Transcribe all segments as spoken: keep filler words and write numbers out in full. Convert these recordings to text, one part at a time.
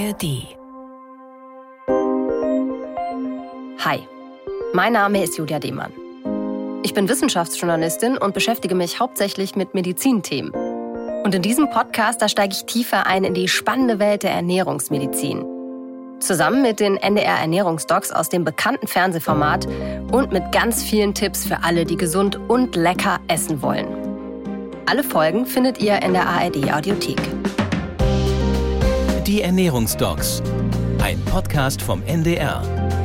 R D. Hi, mein Name ist Julia Demann. Ich bin Wissenschaftsjournalistin und beschäftige mich hauptsächlich mit Medizinthemen. Und in diesem Podcast, da steige ich tiefer ein in die spannende Welt der Ernährungsmedizin. Zusammen mit den N D R Ernährungsdocs aus dem bekannten Fernsehformat und mit ganz vielen Tipps für alle, die gesund und lecker essen wollen. Alle Folgen findet ihr in der A R D Audiothek. Die Ernährungsdocs, ein Podcast vom N D R.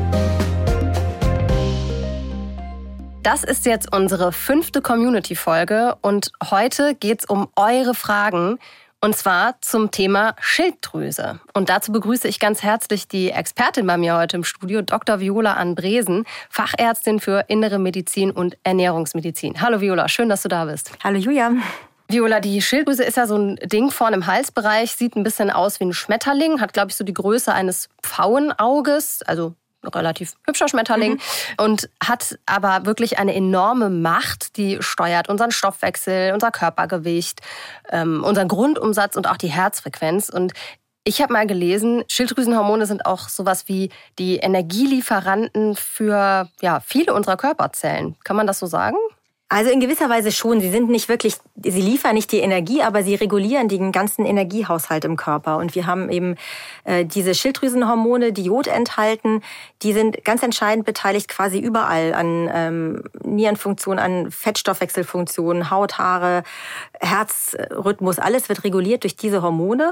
Das ist jetzt unsere fünfte Community-Folge und heute geht es um eure Fragen und zwar zum Thema Schilddrüse. Und dazu begrüße ich ganz herzlich die Expertin bei mir heute im Studio, Doktor Viola Anbresen, Fachärztin für Innere Medizin und Ernährungsmedizin. Hallo Viola, schön, dass du da bist. Hallo Julia. Viola, die Schilddrüse ist ja so ein Ding vorne im Halsbereich, sieht ein bisschen aus wie ein Schmetterling, hat, glaube ich, so die Größe eines Pfauenauges, also relativ hübscher Schmetterling, mhm. und hat aber wirklich eine enorme Macht, die steuert unseren Stoffwechsel, unser Körpergewicht, ähm, unseren Grundumsatz und auch die Herzfrequenz. Und ich habe mal gelesen, Schilddrüsenhormone sind auch sowas wie die Energielieferanten für ja, viele unserer Körperzellen. Kann man das so sagen? Also in gewisser Weise schon. Sie sind nicht wirklich, sie liefern nicht die Energie, aber sie regulieren den ganzen Energiehaushalt im Körper. Und wir haben eben äh, diese Schilddrüsenhormone, die Jod enthalten, die sind ganz entscheidend beteiligt quasi überall an ähm, Nierenfunktion, an Fettstoffwechselfunktionen, Haut, Haare, Herzrhythmus. Alles wird reguliert durch diese Hormone.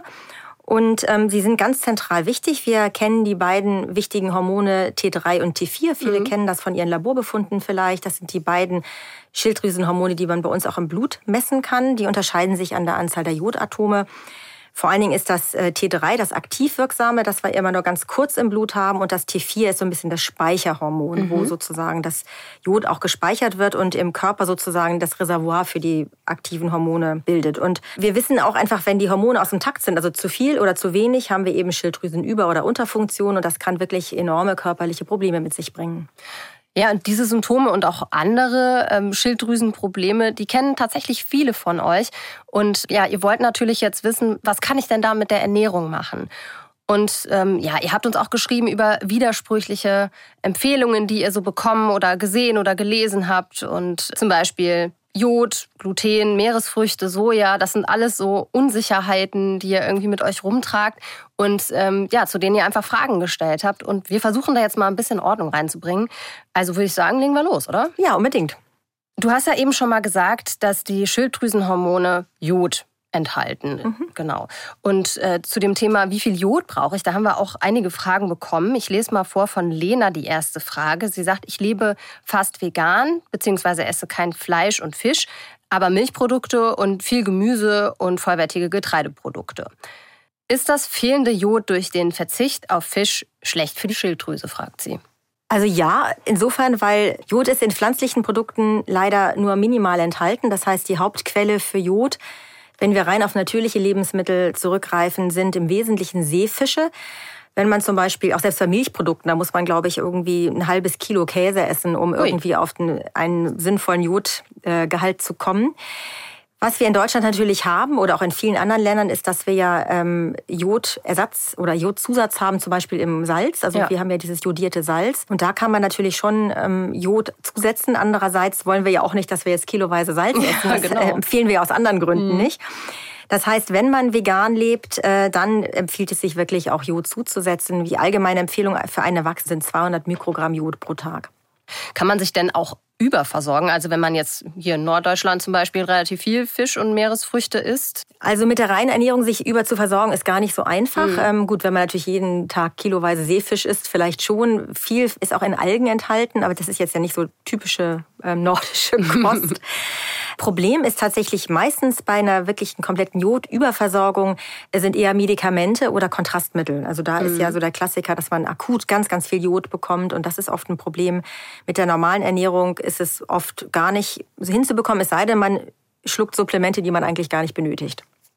Und ähm, sie sind ganz zentral wichtig. Wir kennen die beiden wichtigen Hormone T drei und T vier. Viele mhm. kennen das von ihren Laborbefunden vielleicht. Das sind die beiden Schilddrüsenhormone, die man bei uns auch im Blut messen kann. Die unterscheiden sich an der Anzahl der Jodatome. Vor allen Dingen ist das T drei das aktiv wirksame, das wir immer nur ganz kurz im Blut haben. Und das T vier ist so ein bisschen das Speicherhormon, mhm. wo sozusagen das Jod auch gespeichert wird und im Körper sozusagen das Reservoir für die aktiven Hormone bildet. Und wir wissen auch einfach, wenn die Hormone aus dem Takt sind, also zu viel oder zu wenig, haben wir eben Schilddrüsenüber- oder Unterfunktion. Und das kann wirklich enorme körperliche Probleme mit sich bringen. Ja, und diese Symptome und auch andere ähm, Schilddrüsenprobleme, die kennen tatsächlich viele von euch. Und ja, ihr wollt natürlich jetzt wissen, was kann ich denn da mit der Ernährung machen? Und ähm, ja, ihr habt uns auch geschrieben über widersprüchliche Empfehlungen, die ihr so bekommen oder gesehen oder gelesen habt. Und zum Beispiel Jod, Gluten, Meeresfrüchte, Soja, das sind alles so Unsicherheiten, die ihr irgendwie mit euch rumtragt und ähm, ja, zu denen ihr einfach Fragen gestellt habt. Und wir versuchen da jetzt mal ein bisschen Ordnung reinzubringen. Also würde ich sagen, legen wir los, oder? Ja, unbedingt. Du hast ja eben schon mal gesagt, dass die Schilddrüsenhormone Jod enthalten. Mhm. Genau. Und äh, zu dem Thema, wie viel Jod brauche ich, da haben wir auch einige Fragen bekommen. Ich lese mal vor von Lena die erste Frage. Sie sagt, ich lebe fast vegan, beziehungsweise esse kein Fleisch und Fisch, aber Milchprodukte und viel Gemüse und vollwertige Getreideprodukte. Ist das fehlende Jod durch den Verzicht auf Fisch schlecht für die Schilddrüse, fragt sie. Also ja, insofern, weil Jod ist in pflanzlichen Produkten leider nur minimal enthalten. Das heißt, die Hauptquelle für Jod, wenn wir rein auf natürliche Lebensmittel zurückgreifen, sind im Wesentlichen Seefische. Wenn man zum Beispiel, auch selbst bei Milchprodukten, da muss man, glaube ich, irgendwie ein halbes Kilo Käse essen, um Ui. irgendwie auf den, einen sinnvollen Jodgehalt zu kommen. Was wir in Deutschland natürlich haben oder auch in vielen anderen Ländern ist, dass wir ja ähm, Jodersatz oder Jodzusatz haben, zum Beispiel im Salz. Also ja. wir haben ja dieses jodierte Salz und da kann man natürlich schon ähm, Jod zusetzen. Andererseits wollen wir ja auch nicht, dass wir jetzt kiloweise Salz essen. Ja, genau. Das äh, empfehlen wir aus anderen Gründen mhm. nicht. Das heißt, wenn man vegan lebt, äh, dann empfiehlt es sich wirklich auch Jod zuzusetzen. Die allgemeine Empfehlung für einen Erwachsenen sind zweihundert Mikrogramm Jod pro Tag. Kann man sich denn auch überversorgen? Also wenn man jetzt hier in Norddeutschland zum Beispiel relativ viel Fisch und Meeresfrüchte isst? Also mit der reinen Ernährung sich über zu versorgen, ist gar nicht so einfach. Mhm. Ähm, gut, wenn man natürlich jeden Tag kiloweise Seefisch isst, vielleicht schon. Viel ist auch in Algen enthalten, aber das ist jetzt ja nicht so typische ähm, nordische Kost. Problem ist tatsächlich meistens bei einer wirklichen kompletten Jodüberversorgung sind eher Medikamente oder Kontrastmittel. Also da mhm. ist ja so der Klassiker, dass man akut ganz, ganz viel Jod bekommt und das ist oft ein Problem. Mit der normalen Ernährung ist es oft gar nicht hinzubekommen, es sei denn, man schluckt Supplemente, die man eigentlich gar nicht benötigt.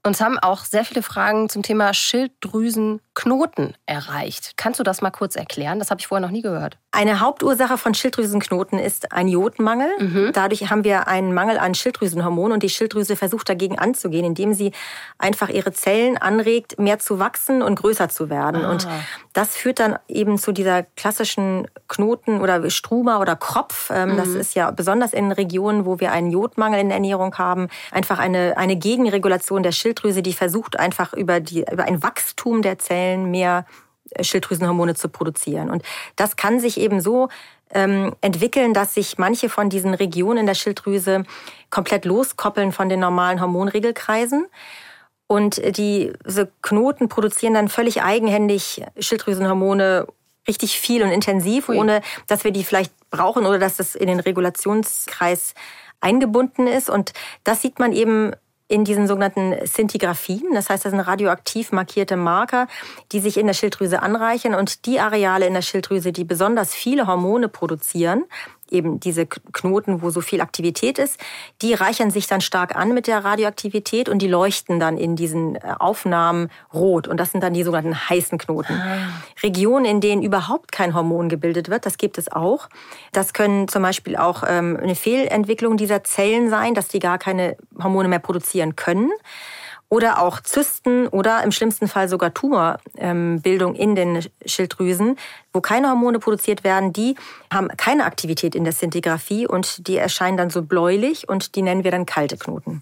Uns haben auch sehr viele Fragen zum Thema Schilddrüsenknoten erreicht. Kannst du das mal kurz erklären? Das habe ich vorher noch nie gehört. Eine Hauptursache von Schilddrüsenknoten ist ein Jodmangel. Mhm. Dadurch haben wir einen Mangel an Schilddrüsenhormonen und die Schilddrüse versucht dagegen anzugehen, indem sie einfach ihre Zellen anregt, mehr zu wachsen und größer zu werden. Ah. Und das führt dann eben zu dieser klassischen Knoten- oder Struma oder Kropf. Mhm. Das ist ja besonders in Regionen, wo wir einen Jodmangel in der Ernährung haben, einfach eine, eine Gegenregulation der Schilddrüse. Schilddrüse, die versucht einfach über, die, über ein Wachstum der Zellen mehr Schilddrüsenhormone zu produzieren. Und das kann sich eben so ähm, entwickeln, dass sich manche von diesen Regionen in der Schilddrüse komplett loskoppeln von den normalen Hormonregelkreisen. Und diese Knoten produzieren dann völlig eigenhändig Schilddrüsenhormone richtig viel und intensiv, Ui. ohne dass wir die vielleicht brauchen oder dass das in den Regulationskreis eingebunden ist. Und das sieht man eben in diesen sogenannten Szintigraphien. Das heißt, das sind radioaktiv markierte Marker, die sich in der Schilddrüse anreichern. Und die Areale in der Schilddrüse, die besonders viele Hormone produzieren, eben diese Knoten, wo so viel Aktivität ist, die reichern sich dann stark an mit der Radioaktivität und die leuchten dann in diesen Aufnahmen rot. Und das sind dann die sogenannten heißen Knoten. Ah. Regionen, in denen überhaupt kein Hormon gebildet wird, das gibt es auch. Das können zum Beispiel auch ähm, eine Fehlentwicklung dieser Zellen sein, dass die gar keine Hormone mehr produzieren können. Oder auch Zysten oder im schlimmsten Fall sogar Tumorbildung in den Schilddrüsen, wo keine Hormone produziert werden, die haben keine Aktivität in der Szintigraphie und die erscheinen dann so bläulich und die nennen wir dann kalte Knoten.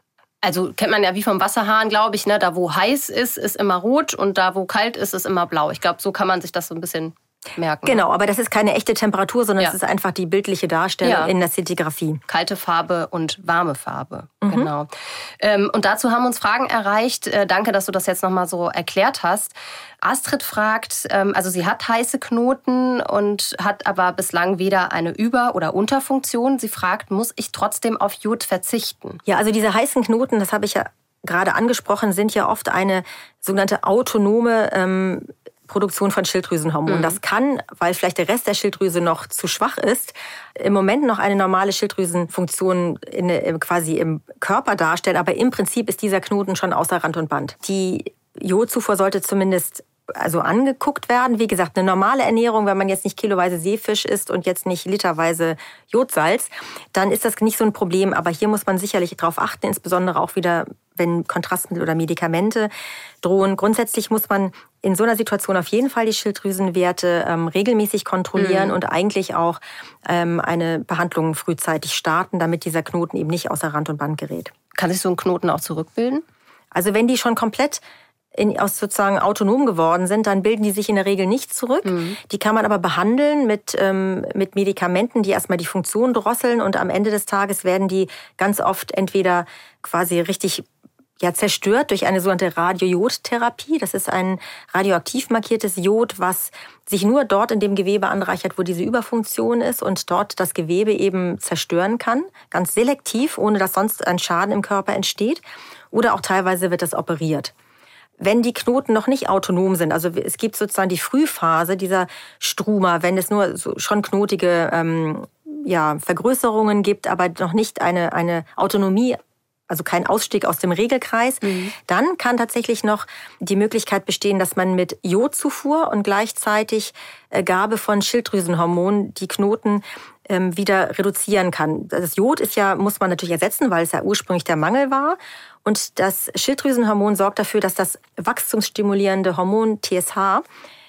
Also kennt man ja wie vom Wasserhahn, glaube ich, ne? Da wo heiß ist, ist immer rot und da wo kalt ist, ist immer blau. Ich glaube, so kann man sich das so ein bisschen merken. Genau, aber das ist keine echte Temperatur, sondern es ja. ist einfach die bildliche Darstellung ja. in der Szintigraphie. Kalte Farbe und warme Farbe, mhm. genau. Und dazu haben uns Fragen erreicht. Danke, dass du das jetzt nochmal so erklärt hast. Astrid fragt, also sie hat heiße Knoten und hat aber bislang weder eine Über- oder Unterfunktion. Sie fragt, muss ich trotzdem auf Jod verzichten? Ja, also diese heißen Knoten, das habe ich ja gerade angesprochen, sind ja oft eine sogenannte autonome ähm, Produktion von Schilddrüsenhormonen. Mhm. Das kann, weil vielleicht der Rest der Schilddrüse noch zu schwach ist, im Moment noch eine normale Schilddrüsenfunktion in, quasi im Körper darstellen, aber im Prinzip ist dieser Knoten schon außer Rand und Band. Die Jodzufuhr sollte zumindest also angeguckt werden. Wie gesagt, eine normale Ernährung, wenn man jetzt nicht kiloweise Seefisch isst und jetzt nicht literweise Jodsalz, dann ist das nicht so ein Problem. Aber hier muss man sicherlich darauf achten, insbesondere auch wieder, wenn Kontrastmittel oder Medikamente drohen. Grundsätzlich muss man in so einer Situation auf jeden Fall die Schilddrüsenwerte ähm, regelmäßig kontrollieren mhm. und eigentlich auch ähm, eine Behandlung frühzeitig starten, damit dieser Knoten eben nicht außer Rand und Band gerät. Kann sich so ein Knoten auch zurückbilden? Also wenn die schon komplett in, aus sozusagen autonom geworden sind, dann bilden die sich in der Regel nicht zurück. Mhm. Die kann man aber behandeln mit, ähm, mit Medikamenten, die erstmal die Funktion drosseln und am Ende des Tages werden die ganz oft entweder quasi richtig ja, zerstört durch eine sogenannte Radiojodtherapie. Das ist ein radioaktiv markiertes Jod, was sich nur dort in dem Gewebe anreichert, wo diese Überfunktion ist und dort das Gewebe eben zerstören kann, ganz selektiv, ohne dass sonst ein Schaden im Körper entsteht. Oder auch teilweise wird das operiert. Wenn die Knoten noch nicht autonom sind, also es gibt sozusagen die Frühphase dieser Struma, wenn es nur so schon knotige ähm, ja, Vergrößerungen gibt, aber noch nicht eine, eine Autonomie, also kein Ausstieg aus dem Regelkreis, mhm. dann kann tatsächlich noch die Möglichkeit bestehen, dass man mit Jodzufuhr und gleichzeitig Gabe von Schilddrüsenhormonen die Knoten ähm, wieder reduzieren kann. Das Jod ist ja, muss man natürlich ersetzen, weil es ja ursprünglich der Mangel war. Und das Schilddrüsenhormon sorgt dafür, dass das wachstumsstimulierende Hormon T S H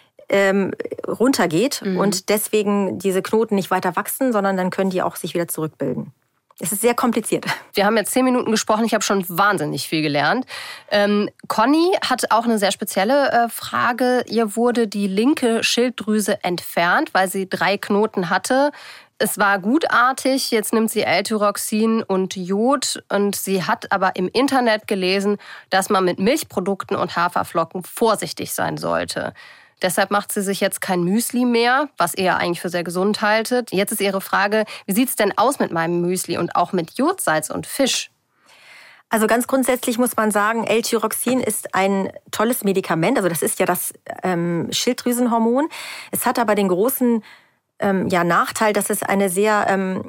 ähm, runtergeht mhm. und deswegen diese Knoten nicht weiter wachsen, sondern dann können die auch sich wieder zurückbilden. Es ist sehr kompliziert. Wir haben jetzt zehn Minuten gesprochen. Ich habe schon wahnsinnig viel gelernt. Ähm, Conny hat auch eine sehr spezielle äh, Frage. Ihr wurde die linke Schilddrüse entfernt, weil sie drei Knoten hatte. Es war gutartig. Jetzt nimmt sie L-Tyroxin und Jod. Und sie hat aber im Internet gelesen, dass man mit Milchprodukten und Haferflocken vorsichtig sein sollte. Deshalb macht sie sich jetzt kein Müsli mehr, was ihr eigentlich für sehr gesund haltet. Jetzt ist ihre Frage, wie sieht es denn aus mit meinem Müsli und auch mit Jodsalz und Fisch? Also ganz grundsätzlich muss man sagen, L-Tyroxin ist ein tolles Medikament. Also das ist ja das ähm, Schilddrüsenhormon. Es hat aber den großen ähm, ja, Nachteil, dass es eine sehr ähm,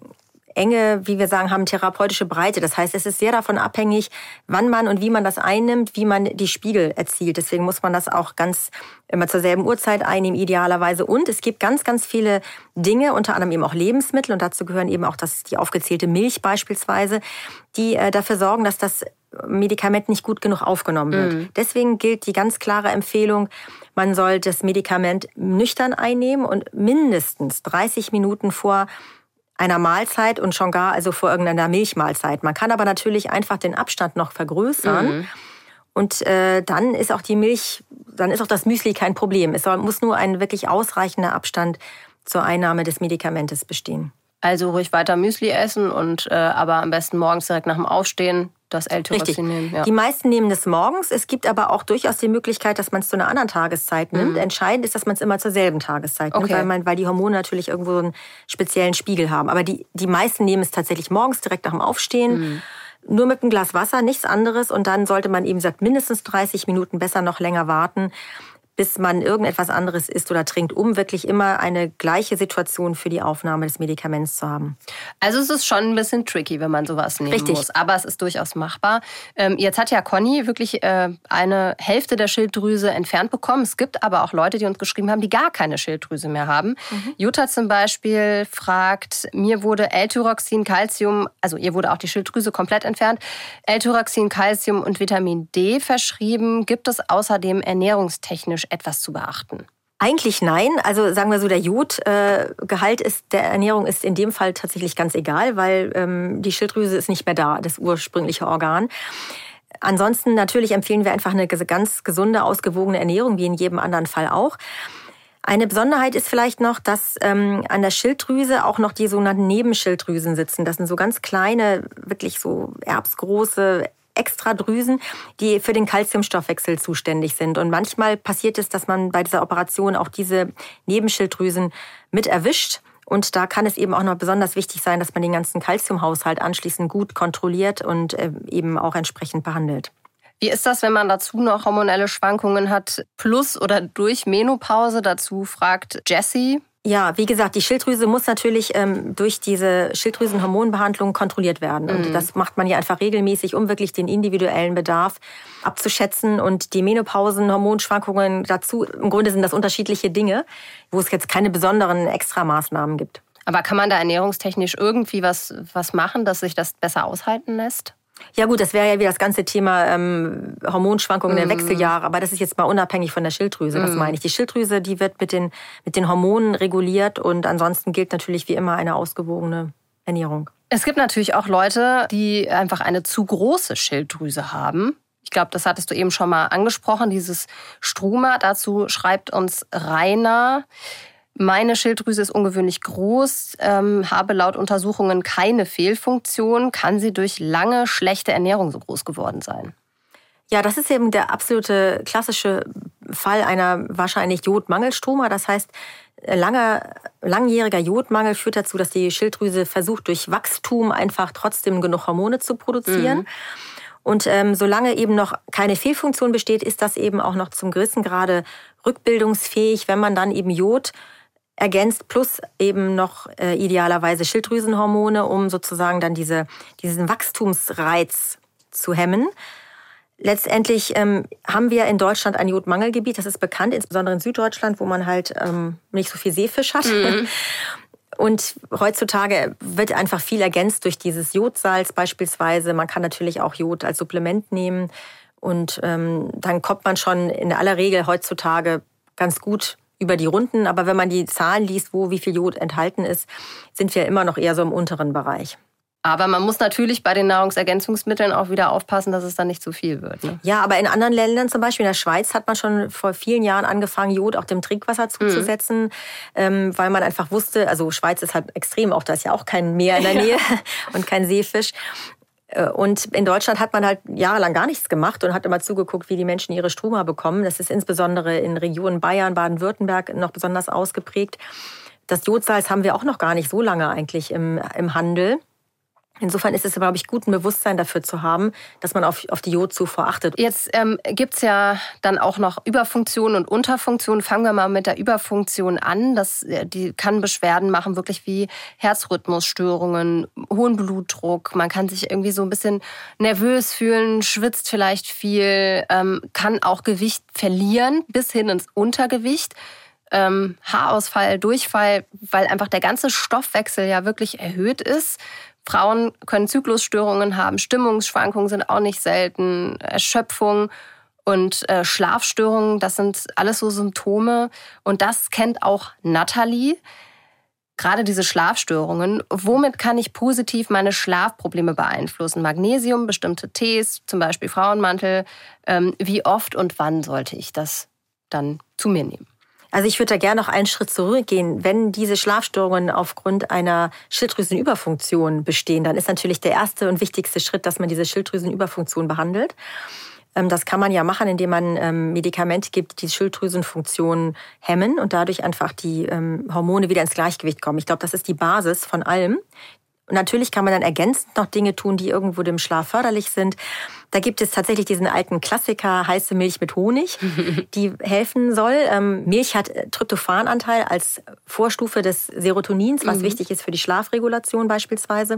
enge, wie wir sagen, haben therapeutische Breite. Das heißt, es ist sehr davon abhängig, wann man und wie man das einnimmt, wie man die Spiegel erzielt. Deswegen muss man das auch ganz immer zur selben Uhrzeit einnehmen, idealerweise. Und es gibt ganz, ganz viele Dinge, unter anderem eben auch Lebensmittel, und dazu gehören eben auch das, die aufgezählte Milch beispielsweise, die äh, dafür sorgen, dass das Medikament nicht gut genug aufgenommen wird. Mhm. Deswegen gilt die ganz klare Empfehlung, man soll das Medikament nüchtern einnehmen und mindestens dreißig Minuten vor einer Mahlzeit und schon gar also vor irgendeiner Milchmahlzeit. Man kann aber natürlich einfach den Abstand noch vergrößern. Mhm. Und äh, dann ist auch die Milch, dann ist auch das Müsli kein Problem. Es soll, muss nur ein wirklich ausreichender Abstand zur Einnahme des Medikamentes bestehen. Also ruhig weiter Müsli essen und äh, aber am besten morgens direkt nach dem Aufstehen das L-Tyroxin nehmen. Ja. Die meisten nehmen das morgens. Es gibt aber auch durchaus die Möglichkeit, dass man es zu einer anderen Tageszeit nimmt. Mhm. Entscheidend ist, dass man es immer zur selben Tageszeit nimmt, okay. weil, man, weil die Hormone natürlich irgendwo so einen speziellen Spiegel haben. Aber die, die meisten nehmen es tatsächlich morgens direkt nach dem Aufstehen. Mhm. Nur mit einem Glas Wasser, nichts anderes. Und dann sollte man eben, sagt, mindestens dreißig Minuten, besser noch länger warten, bis man irgendetwas anderes isst oder trinkt, um wirklich immer eine gleiche Situation für die Aufnahme des Medikaments zu haben. Also es ist schon ein bisschen tricky, wenn man sowas nehmen Richtig. muss. Aber es ist durchaus machbar. Ähm, jetzt hat ja Conny wirklich äh, eine Hälfte der Schilddrüse entfernt bekommen. Es gibt aber auch Leute, die uns geschrieben haben, die gar keine Schilddrüse mehr haben. Mhm. Jutta zum Beispiel fragt, mir wurde L-Tyroxin, Calcium, also ihr wurde auch die Schilddrüse komplett entfernt, L-Tyroxin, Calcium und Vitamin D verschrieben. Gibt es außerdem ernährungstechnisch etwas zu beachten? Eigentlich nein. Also sagen wir so, der Jodgehalt ist der Ernährung ist in dem Fall tatsächlich ganz egal, weil ähm, die Schilddrüse ist nicht mehr da, das ursprüngliche Organ. Ansonsten natürlich empfehlen wir einfach eine ganz gesunde, ausgewogene Ernährung, wie in jedem anderen Fall auch. Eine Besonderheit ist vielleicht noch, dass ähm, an der Schilddrüse auch noch die sogenannten Nebenschilddrüsen sitzen. Das sind so ganz kleine, wirklich so erbsgroße Extradrüsen, die für den Calciumstoffwechsel zuständig sind. Und manchmal passiert es, dass man bei dieser Operation auch diese Nebenschilddrüsen mit erwischt. Und da kann es eben auch noch besonders wichtig sein, dass man den ganzen Calciumhaushalt anschließend gut kontrolliert und eben auch entsprechend behandelt. Wie ist das, wenn man dazu noch hormonelle Schwankungen hat, plus oder durch Menopause? Dazu fragt Jessie. Ja, wie gesagt, die Schilddrüse muss natürlich ähm, durch diese Schilddrüsenhormonbehandlung kontrolliert werden. Und mhm. das macht man ja einfach regelmäßig, um wirklich den individuellen Bedarf abzuschätzen. Und die Menopausen, Hormonschwankungen dazu, im Grunde sind das unterschiedliche Dinge, wo es jetzt keine besonderen Extramaßnahmen gibt. Aber kann man da ernährungstechnisch irgendwie was, was machen, dass sich das besser aushalten lässt? Ja gut, das wäre ja wieder das ganze Thema ähm, Hormonschwankungen mm. der Wechseljahre, aber das ist jetzt mal unabhängig von der Schilddrüse, mm. das meine ich. Die Schilddrüse, die wird mit den, mit den Hormonen reguliert und ansonsten gilt natürlich wie immer eine ausgewogene Ernährung. Es gibt natürlich auch Leute, die einfach eine zu große Schilddrüse haben. Ich glaube, das hattest du eben schon mal angesprochen, dieses Struma. Dazu schreibt uns Rainer: Meine Schilddrüse ist ungewöhnlich groß, ähm, habe laut Untersuchungen keine Fehlfunktion. Kann sie durch lange schlechte Ernährung so groß geworden sein? Ja, das ist eben der absolute klassische Fall einer wahrscheinlich Jodmangelstruma. Das heißt, langer, langjähriger Jodmangel führt dazu, dass die Schilddrüse versucht, durch Wachstum einfach trotzdem genug Hormone zu produzieren. Mhm. Und ähm, solange eben noch keine Fehlfunktion besteht, ist das eben auch noch zum gewissen Grade rückbildungsfähig, wenn man dann eben Jod ergänzt, plus eben noch äh, idealerweise Schilddrüsenhormone, um sozusagen dann diese, diesen Wachstumsreiz zu hemmen. Letztendlich ähm, haben wir in Deutschland ein Jodmangelgebiet, das ist bekannt, insbesondere in Süddeutschland, wo man halt ähm, nicht so viel Seefisch hat. Mhm. Und heutzutage wird einfach viel ergänzt durch dieses Jodsalz beispielsweise. Man kann natürlich auch Jod als Supplement nehmen. Und ähm, dann kommt man schon in aller Regel heutzutage ganz gut über die Runden. Aber wenn man die Zahlen liest, wo wie viel Jod enthalten ist, sind wir immer noch eher so im unteren Bereich. Aber man muss natürlich bei den Nahrungsergänzungsmitteln auch wieder aufpassen, dass es dann nicht zu viel wird. Ne? Ja, aber in anderen Ländern, zum Beispiel in der Schweiz, hat man schon vor vielen Jahren angefangen, Jod auch dem Trinkwasser zuzusetzen, mhm. ähm, weil man einfach wusste, also Schweiz ist halt extrem, auch da ist ja auch kein Meer in der Nähe ja. und kein Seefisch. Und in Deutschland hat man halt jahrelang gar nichts gemacht und hat immer zugeguckt, wie die Menschen ihre Struma bekommen. Das ist insbesondere in Regionen Bayern, Baden-Württemberg noch besonders ausgeprägt. Das Jodsalz haben wir auch noch gar nicht so lange eigentlich im, im Handel. Insofern ist es, glaube ich, gut, ein Bewusstsein dafür zu haben, dass man auf, auf die Jodzufuhr achtet. Jetzt ähm, gibt es ja dann auch noch Überfunktion und Unterfunktion. Fangen wir mal mit der Überfunktion an. Das, die kann Beschwerden machen, wirklich wie Herzrhythmusstörungen, hohen Blutdruck. Man kann sich irgendwie so ein bisschen nervös fühlen, schwitzt vielleicht viel, ähm, kann auch Gewicht verlieren bis hin ins Untergewicht. Ähm, Haarausfall, Durchfall, weil einfach der ganze Stoffwechsel ja wirklich erhöht ist. Frauen können Zyklusstörungen haben, Stimmungsschwankungen sind auch nicht selten, Erschöpfung und äh, Schlafstörungen, das sind alles so Symptome. Und das kennt auch Nathalie. Gerade diese Schlafstörungen. Womit kann ich positiv meine Schlafprobleme beeinflussen? Magnesium, bestimmte Tees, zum Beispiel Frauenmantel. Ähm, wie oft und wann sollte ich das dann zu mir nehmen? Also ich würde da gerne noch einen Schritt zurückgehen. Wenn diese Schlafstörungen aufgrund einer Schilddrüsenüberfunktion bestehen, dann ist natürlich der erste und wichtigste Schritt, dass man diese Schilddrüsenüberfunktion behandelt. Das kann man ja machen, indem man Medikamente gibt, die Schilddrüsenfunktion hemmen und dadurch einfach die Hormone wieder ins Gleichgewicht kommen. Ich glaube, das ist die Basis von allem. Und natürlich kann man dann ergänzend noch Dinge tun, die irgendwo dem Schlaf förderlich sind. Da gibt es tatsächlich diesen alten Klassiker, heiße Milch mit Honig, die helfen soll. Ähm, Milch hat Tryptophananteil als Vorstufe des Serotonins, was mhm. wichtig ist für die Schlafregulation beispielsweise.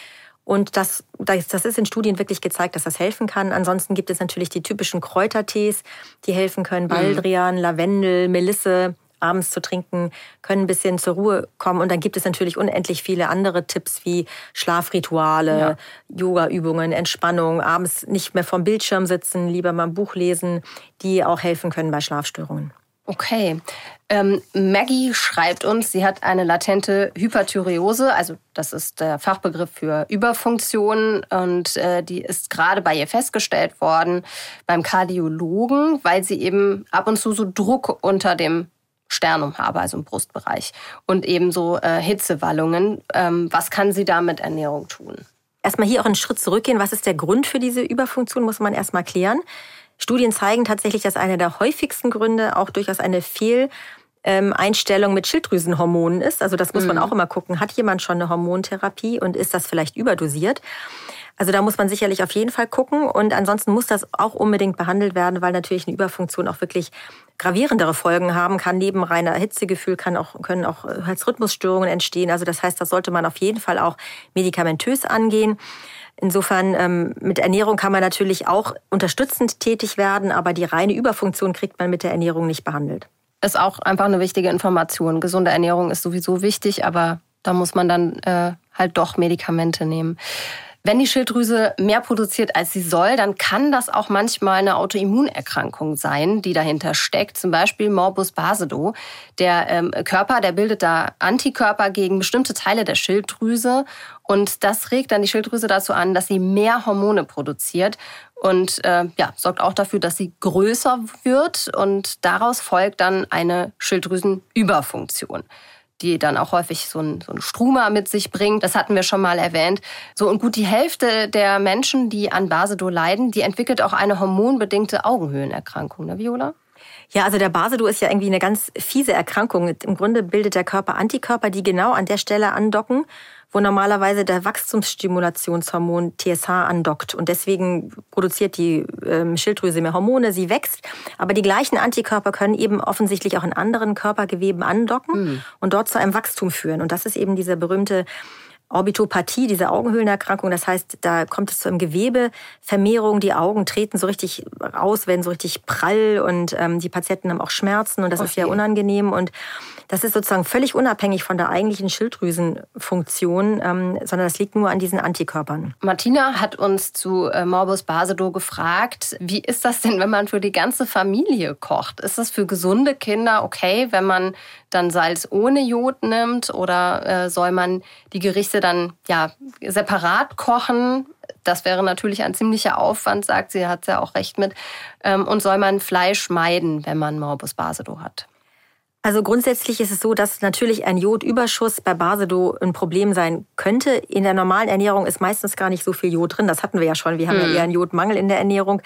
Und das, das ist in Studien wirklich gezeigt, dass das helfen kann. Ansonsten gibt es natürlich die typischen Kräutertees, die helfen können. Baldrian, mhm. Lavendel, Melisse, abends zu trinken, können ein bisschen zur Ruhe kommen. Und dann gibt es natürlich unendlich viele andere Tipps wie Schlafrituale, ja. Yoga-Übungen, Entspannung, abends nicht mehr vorm Bildschirm sitzen, lieber mal ein Buch lesen, die auch helfen können bei Schlafstörungen. Okay. Ähm, Maggie schreibt uns, sie hat eine latente Hyperthyreose, also das ist der Fachbegriff für Überfunktion und äh, die ist gerade bei ihr festgestellt worden beim Kardiologen, weil sie eben ab und zu so Druck unter dem Sternum habe, also im Brustbereich und eben so äh, Hitzewallungen. Ähm, was kann sie da mit Ernährung tun? Erstmal hier auch einen Schritt zurückgehen. Was ist der Grund für diese Überfunktion, muss man erstmal klären. Studien zeigen tatsächlich, dass einer der häufigsten Gründe auch durchaus eine Fehleinstellung mit Schilddrüsenhormonen ist. Also das muss man auch immer gucken. Hat jemand schon eine Hormontherapie und ist das vielleicht überdosiert? Also da muss man sicherlich auf jeden Fall gucken. Und ansonsten muss das auch unbedingt behandelt werden, weil natürlich eine Überfunktion auch wirklich gravierendere Folgen haben kann. Neben reiner Hitzegefühl kann auch, können auch Herzrhythmusstörungen entstehen. Also das heißt, das sollte man auf jeden Fall auch medikamentös angehen. Insofern ähm, mit Ernährung kann man natürlich auch unterstützend tätig werden, aber die reine Überfunktion kriegt man mit der Ernährung nicht behandelt. Ist auch einfach eine wichtige Information. Gesunde Ernährung ist sowieso wichtig, aber da muss man dann äh, halt doch Medikamente nehmen. Wenn die Schilddrüse mehr produziert, als sie soll, dann kann das auch manchmal eine Autoimmunerkrankung sein, die dahinter steckt. Zum Beispiel Morbus Basedow. Der ähm, Körper, der bildet da Antikörper gegen bestimmte Teile der Schilddrüse. Und das regt dann die Schilddrüse dazu an, dass sie mehr Hormone produziert. Und äh, ja, sorgt auch dafür, dass sie größer wird. Und daraus folgt dann eine Schilddrüsenüberfunktion, die dann auch häufig so ein, so ein Struma mit sich bringt. Das hatten wir schon mal erwähnt. So, und gut die Hälfte der Menschen, die an Basedow leiden, die entwickelt auch eine hormonbedingte Augenhöhlenerkrankung, ne, Viola? Ja, also der Basedow ist ja irgendwie eine ganz fiese Erkrankung. Im Grunde bildet der Körper Antikörper, die genau an der Stelle andocken, wo normalerweise der Wachstumsstimulationshormon T S H andockt. Und deswegen produziert die ähm, Schilddrüse mehr Hormone, sie wächst. Aber die gleichen Antikörper können eben offensichtlich auch in anderen Körpergeweben andocken mhm. und dort zu einem Wachstum führen. Und das ist eben diese berühmte Orbitopathie, diese Augenhöhlenerkrankung. Das heißt, da kommt es zu einem Gewebevermehrung. Die Augen treten so richtig raus, werden so richtig prall und ähm, die Patienten haben auch Schmerzen und das okay. ist sehr unangenehm. Und das ist sozusagen völlig unabhängig von der eigentlichen Schilddrüsenfunktion, ähm, sondern das liegt nur an diesen Antikörpern. Martina hat uns zu äh, Morbus Basedow gefragt, wie ist das denn, wenn man für die ganze Familie kocht? Ist das für gesunde Kinder okay, wenn man dann Salz ohne Jod nimmt oder äh, soll man die Gerichte dann ja separat kochen? Das wäre natürlich ein ziemlicher Aufwand, sagt sie, hat sie ja auch recht mit. Ähm, und soll man Fleisch meiden, wenn man Morbus Basedow hat? Also grundsätzlich ist es so, dass natürlich ein Jodüberschuss bei Basedow ein Problem sein könnte. In der normalen Ernährung ist meistens gar nicht so viel Jod drin. Das hatten wir ja schon. Wir haben hm. ja eher einen Jodmangel in der Ernährung.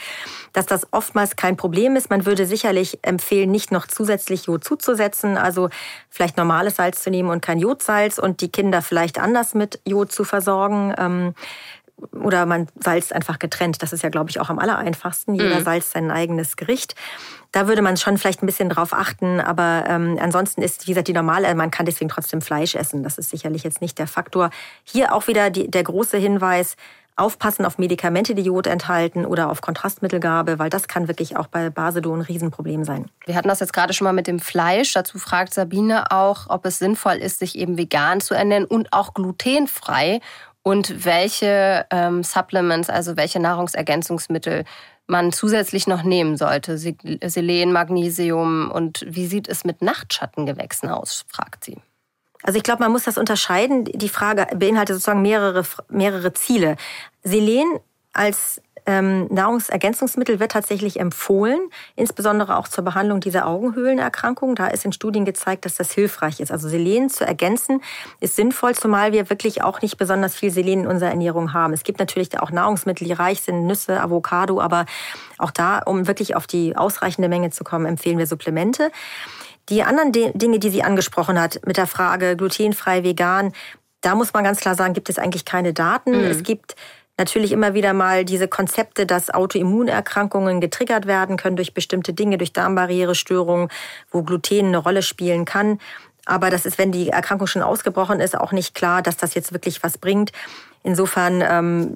dass das oftmals kein Problem ist. Man würde sicherlich empfehlen, nicht noch zusätzlich Jod zuzusetzen, also vielleicht normales Salz zu nehmen und kein Jodsalz und die Kinder vielleicht anders mit Jod zu versorgen. Oder man salzt einfach getrennt. Das ist ja, glaube ich, auch am allereinfachsten. Jeder mhm. salzt sein eigenes Gericht. Da würde man schon vielleicht ein bisschen drauf achten. Aber ähm, ansonsten ist, wie gesagt, die normale, man kann deswegen trotzdem Fleisch essen. Das ist sicherlich jetzt nicht der Faktor. Hier auch wieder die, der große Hinweis, aufpassen auf Medikamente, die Jod enthalten oder auf Kontrastmittelgabe, weil das kann wirklich auch bei Basedow ein Riesenproblem sein. Wir hatten das jetzt gerade schon mal mit dem Fleisch. Dazu fragt Sabine auch, ob es sinnvoll ist, sich eben vegan zu ernähren und auch glutenfrei. Und welche ähm, Supplements, also welche Nahrungsergänzungsmittel man zusätzlich noch nehmen sollte. Selen, Magnesium und wie sieht es mit Nachtschattengewächsen aus, fragt sie. Also ich glaube, man muss das unterscheiden. Die Frage beinhaltet sozusagen mehrere, mehrere Ziele. Selen als ähm, Nahrungsergänzungsmittel wird tatsächlich empfohlen, insbesondere auch zur Behandlung dieser Augenhöhlenerkrankung. Da ist in Studien gezeigt, dass das hilfreich ist. Also Selen zu ergänzen ist sinnvoll, zumal wir wirklich auch nicht besonders viel Selen in unserer Ernährung haben. Es gibt natürlich auch Nahrungsmittel, die reich sind, Nüsse, Avocado, aber auch da, um wirklich auf die ausreichende Menge zu kommen, empfehlen wir Supplemente. Die anderen Dinge, die sie angesprochen hat, mit der Frage glutenfrei, vegan, da muss man ganz klar sagen, gibt es eigentlich keine Daten. Mhm. Es gibt natürlich immer wieder mal diese Konzepte, dass Autoimmunerkrankungen getriggert werden können durch bestimmte Dinge, durch Darmbarrierestörungen, wo Gluten eine Rolle spielen kann. Aber das ist, wenn die Erkrankung schon ausgebrochen ist, auch nicht klar, dass das jetzt wirklich was bringt. Insofern ähm,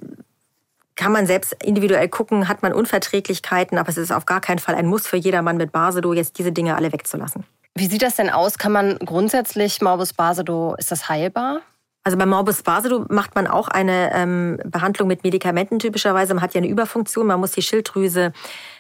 kann man selbst individuell gucken, hat man Unverträglichkeiten, aber es ist auf gar keinen Fall ein Muss für jedermann mit Basedow, jetzt diese Dinge alle wegzulassen. Wie sieht das denn aus? Kann man grundsätzlich Morbus Basedow, ist das heilbar? Also bei Morbus Basedow macht man auch eine ähm, Behandlung mit Medikamenten typischerweise. Man hat ja eine Überfunktion, man muss die Schilddrüse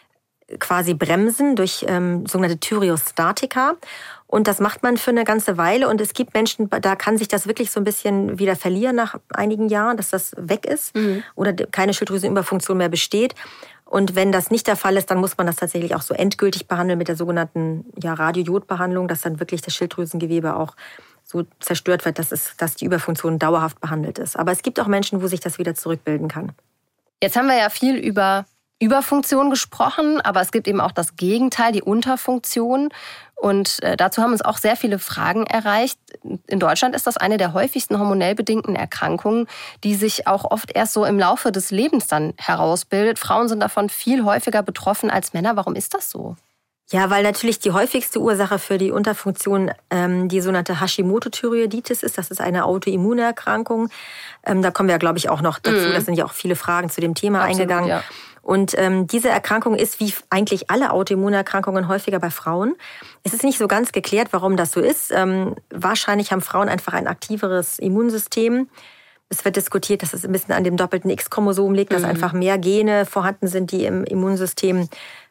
quasi bremsen durch ähm, sogenannte Thyreostatika. Und das macht man für eine ganze Weile. Und es gibt Menschen, da kann sich das wirklich so ein bisschen wieder verlieren nach einigen Jahren, dass das weg ist mhm. oder keine Schilddrüsenüberfunktion mehr besteht. Und wenn das nicht der Fall ist, dann muss man das tatsächlich auch so endgültig behandeln mit der sogenannten ja, Radiojodbehandlung, dass dann wirklich das Schilddrüsengewebe auch so zerstört wird, dass, es, dass die Überfunktion dauerhaft behandelt ist. Aber es gibt auch Menschen, wo sich das wieder zurückbilden kann. Jetzt haben wir ja viel über Überfunktion gesprochen, aber es gibt eben auch das Gegenteil, die Unterfunktion. Und dazu haben uns auch sehr viele Fragen erreicht. In Deutschland ist das eine der häufigsten hormonell bedingten Erkrankungen, die sich auch oft erst so im Laufe des Lebens dann herausbildet. Frauen sind davon viel häufiger betroffen als Männer. Warum ist das so? Ja, weil natürlich die häufigste Ursache für die Unterfunktion ähm, die sogenannte Hashimoto-Thyreoiditis ist. Das ist eine Autoimmunerkrankung. Ähm, da kommen wir, glaube ich, auch noch dazu. Mhm. Da sind ja auch viele Fragen zu dem Thema Absolut, eingegangen. Ja. Und ähm, diese Erkrankung ist wie eigentlich alle Autoimmunerkrankungen häufiger bei Frauen. Es ist nicht so ganz geklärt, warum das so ist. Ähm, wahrscheinlich haben Frauen einfach ein aktiveres Immunsystem. Es wird diskutiert, dass es ein bisschen an dem doppelten X-Chromosom liegt, mhm. dass einfach mehr Gene vorhanden sind, die im Immunsystem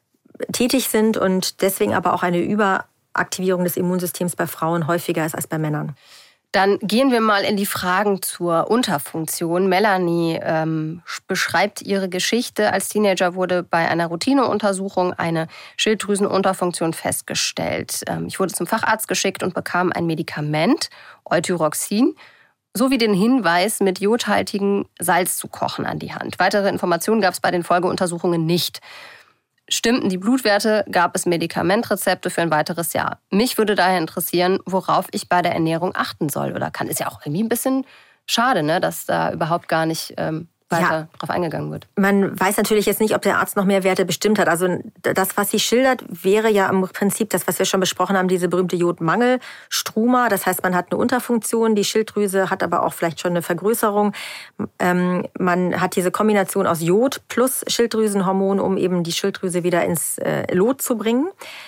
tätig sind und deswegen aber auch eine Überaktivierung des Immunsystems bei Frauen häufiger ist als bei Männern. Dann gehen wir mal in die Fragen zur Unterfunktion. Melanie ähm, beschreibt ihre Geschichte. Als Teenager wurde bei einer Routineuntersuchung eine Schilddrüsenunterfunktion festgestellt. Ähm, ich wurde zum Facharzt geschickt und bekam ein Medikament, Euthyroxin, sowie den Hinweis, mit jodhaltigem Salz zu kochen, an die Hand. Weitere Informationen gab es bei den Folgeuntersuchungen nicht. Stimmten die Blutwerte, gab es Medikamentrezepte für ein weiteres Jahr. Mich würde daher interessieren, worauf ich bei der Ernährung achten soll oder kann. Ist ja auch irgendwie ein bisschen schade, ne, dass da überhaupt gar nicht ähm, weiter ja. drauf eingegangen wird. Man weiß natürlich jetzt nicht, ob der Arzt noch mehr Werte bestimmt hat. Also das, was sie schildert, wäre ja im Prinzip das, was wir schon besprochen haben, diese berühmte Jodmangel-Struma. Das heißt, man hat eine Unterfunktion, die Schilddrüse hat aber auch vielleicht schon eine Vergrößerung. Ähm, man hat diese Kombination aus Jod plus Schilddrüsenhormon, um eben die Schilddrüse wieder ins äh, Lot zu bringen.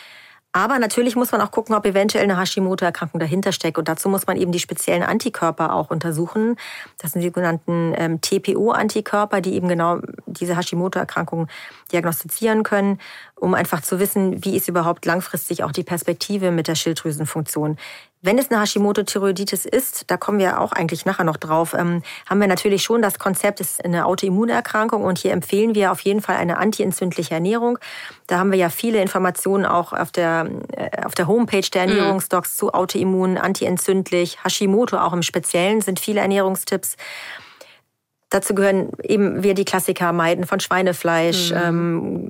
Aber natürlich muss man auch gucken, ob eventuell eine Hashimoto-Erkrankung dahinter steckt. Und dazu muss man eben die speziellen Antikörper auch untersuchen. Das sind die sogenannten ähm, T P O-Antikörper, die eben genau diese Hashimoto-Erkrankung diagnostizieren können, um einfach zu wissen, wie ist überhaupt langfristig auch die Perspektive mit der Schilddrüsenfunktion. Wenn es eine Hashimoto-Thyreoiditis ist, da kommen wir auch eigentlich nachher noch drauf, ähm, haben wir natürlich schon das Konzept, es ist eine Autoimmunerkrankung und hier empfehlen wir auf jeden Fall eine antientzündliche Ernährung. Da haben wir ja viele Informationen auch auf der, äh, auf der Homepage der Ernährungsdocs mhm. zu Autoimmun, antientzündlich, Hashimoto auch im Speziellen sind viele Ernährungstipps. dazu gehören eben wir die Klassiker meiden von Schweinefleisch, mhm. ähm,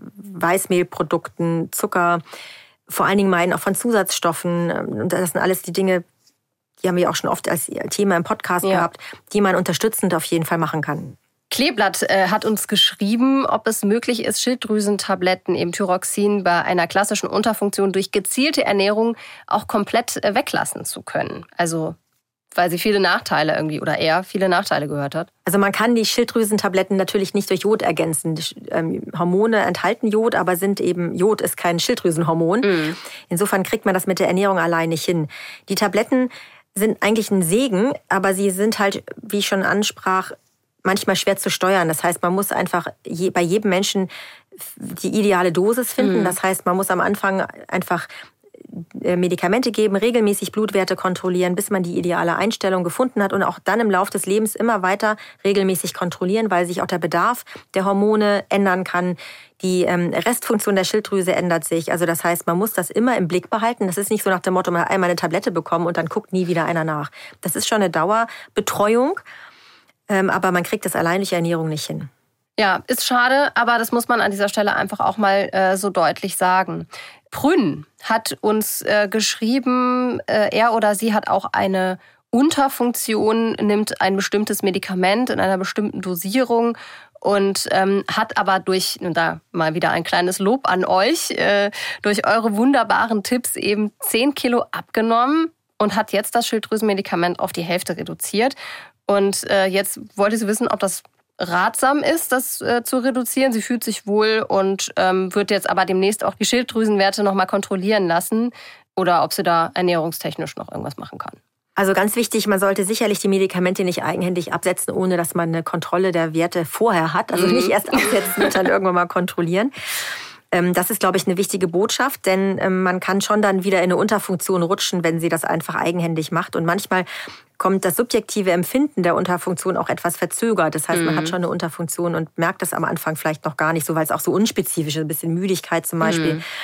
Weißmehlprodukten, Zucker, vor allen Dingen meiden auch von Zusatzstoffen. Und das sind alles die Dinge, die haben wir auch schon oft als Thema im Podcast ja. gehabt, die man unterstützend auf jeden Fall machen kann. Kleeblatt äh, hat uns geschrieben, ob es möglich ist, Schilddrüsentabletten, eben Thyroxin, bei einer klassischen Unterfunktion durch gezielte Ernährung auch komplett äh, weglassen zu können. Also weil sie viele Nachteile irgendwie oder er viele Nachteile gehört hat. Also man kann die Schilddrüsentabletten natürlich nicht durch Jod ergänzen. Die, ähm, Hormone enthalten Jod, aber sind eben, Jod ist kein Schilddrüsenhormon. Mhm. Insofern kriegt man das mit der Ernährung allein nicht hin. Die Tabletten sind eigentlich ein Segen, aber sie sind halt, wie ich schon ansprach, manchmal schwer zu steuern. Das heißt, man muss einfach je, bei jedem Menschen die ideale Dosis finden. Mhm. Das heißt, man muss am Anfang einfach Medikamente geben, regelmäßig Blutwerte kontrollieren, bis man die ideale Einstellung gefunden hat und auch dann im Laufe des Lebens immer weiter regelmäßig kontrollieren, weil sich auch der Bedarf der Hormone ändern kann. Die Restfunktion der Schilddrüse ändert sich. Also das heißt, man muss das immer im Blick behalten. Das ist nicht so nach dem Motto, man hat einmal eine Tablette bekommen und dann guckt nie wieder einer nach. Das ist schon eine Dauerbetreuung, aber man kriegt das allein durch Ernährung nicht hin. Ja, ist schade, aber das muss man an dieser Stelle einfach auch mal äh, so deutlich sagen. Prün hat uns äh, geschrieben, äh, er oder sie hat auch eine Unterfunktion, nimmt ein bestimmtes Medikament in einer bestimmten Dosierung und ähm, hat aber durch, und da mal wieder ein kleines Lob an euch, äh, durch eure wunderbaren Tipps eben zehn Kilo abgenommen und hat jetzt das Schilddrüsenmedikament auf die Hälfte reduziert. Und äh, jetzt wollte sie wissen, ob das ratsam ist, das äh, zu reduzieren. Sie fühlt sich wohl und ähm, wird jetzt aber demnächst auch die Schilddrüsenwerte nochmal kontrollieren lassen oder ob sie da ernährungstechnisch noch irgendwas machen kann. Also ganz wichtig, man sollte sicherlich die Medikamente nicht eigenhändig absetzen, ohne dass man eine Kontrolle der Werte vorher hat. Also nicht erst absetzen und dann irgendwann mal kontrollieren. Das ist, glaube ich, eine wichtige Botschaft, denn man kann schon dann wieder in eine Unterfunktion rutschen, wenn sie das einfach eigenhändig macht. Und manchmal kommt das subjektive Empfinden der Unterfunktion auch etwas verzögert. Das heißt, man mhm. hat schon eine Unterfunktion und merkt das am Anfang vielleicht noch gar nicht so, weil es auch so unspezifisch ist, ein bisschen Müdigkeit zum Beispiel. Mhm.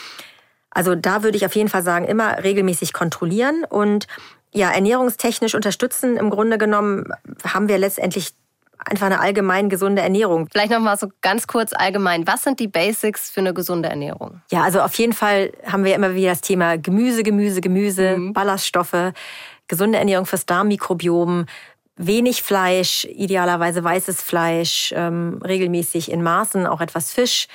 Also da würde ich auf jeden Fall sagen, immer regelmäßig kontrollieren und ja, ernährungstechnisch unterstützen. Im Grunde genommen haben wir letztendlich einfach eine allgemein gesunde Ernährung. Vielleicht noch mal so ganz kurz allgemein. Was sind die Basics für eine gesunde Ernährung? Ja, also auf jeden Fall haben wir immer wieder das Thema Gemüse, Gemüse, Gemüse, mhm. Ballaststoffe, gesunde Ernährung fürs Darmmikrobiom, wenig Fleisch, idealerweise weißes Fleisch, ähm, regelmäßig in Maßen, auch etwas Fisch,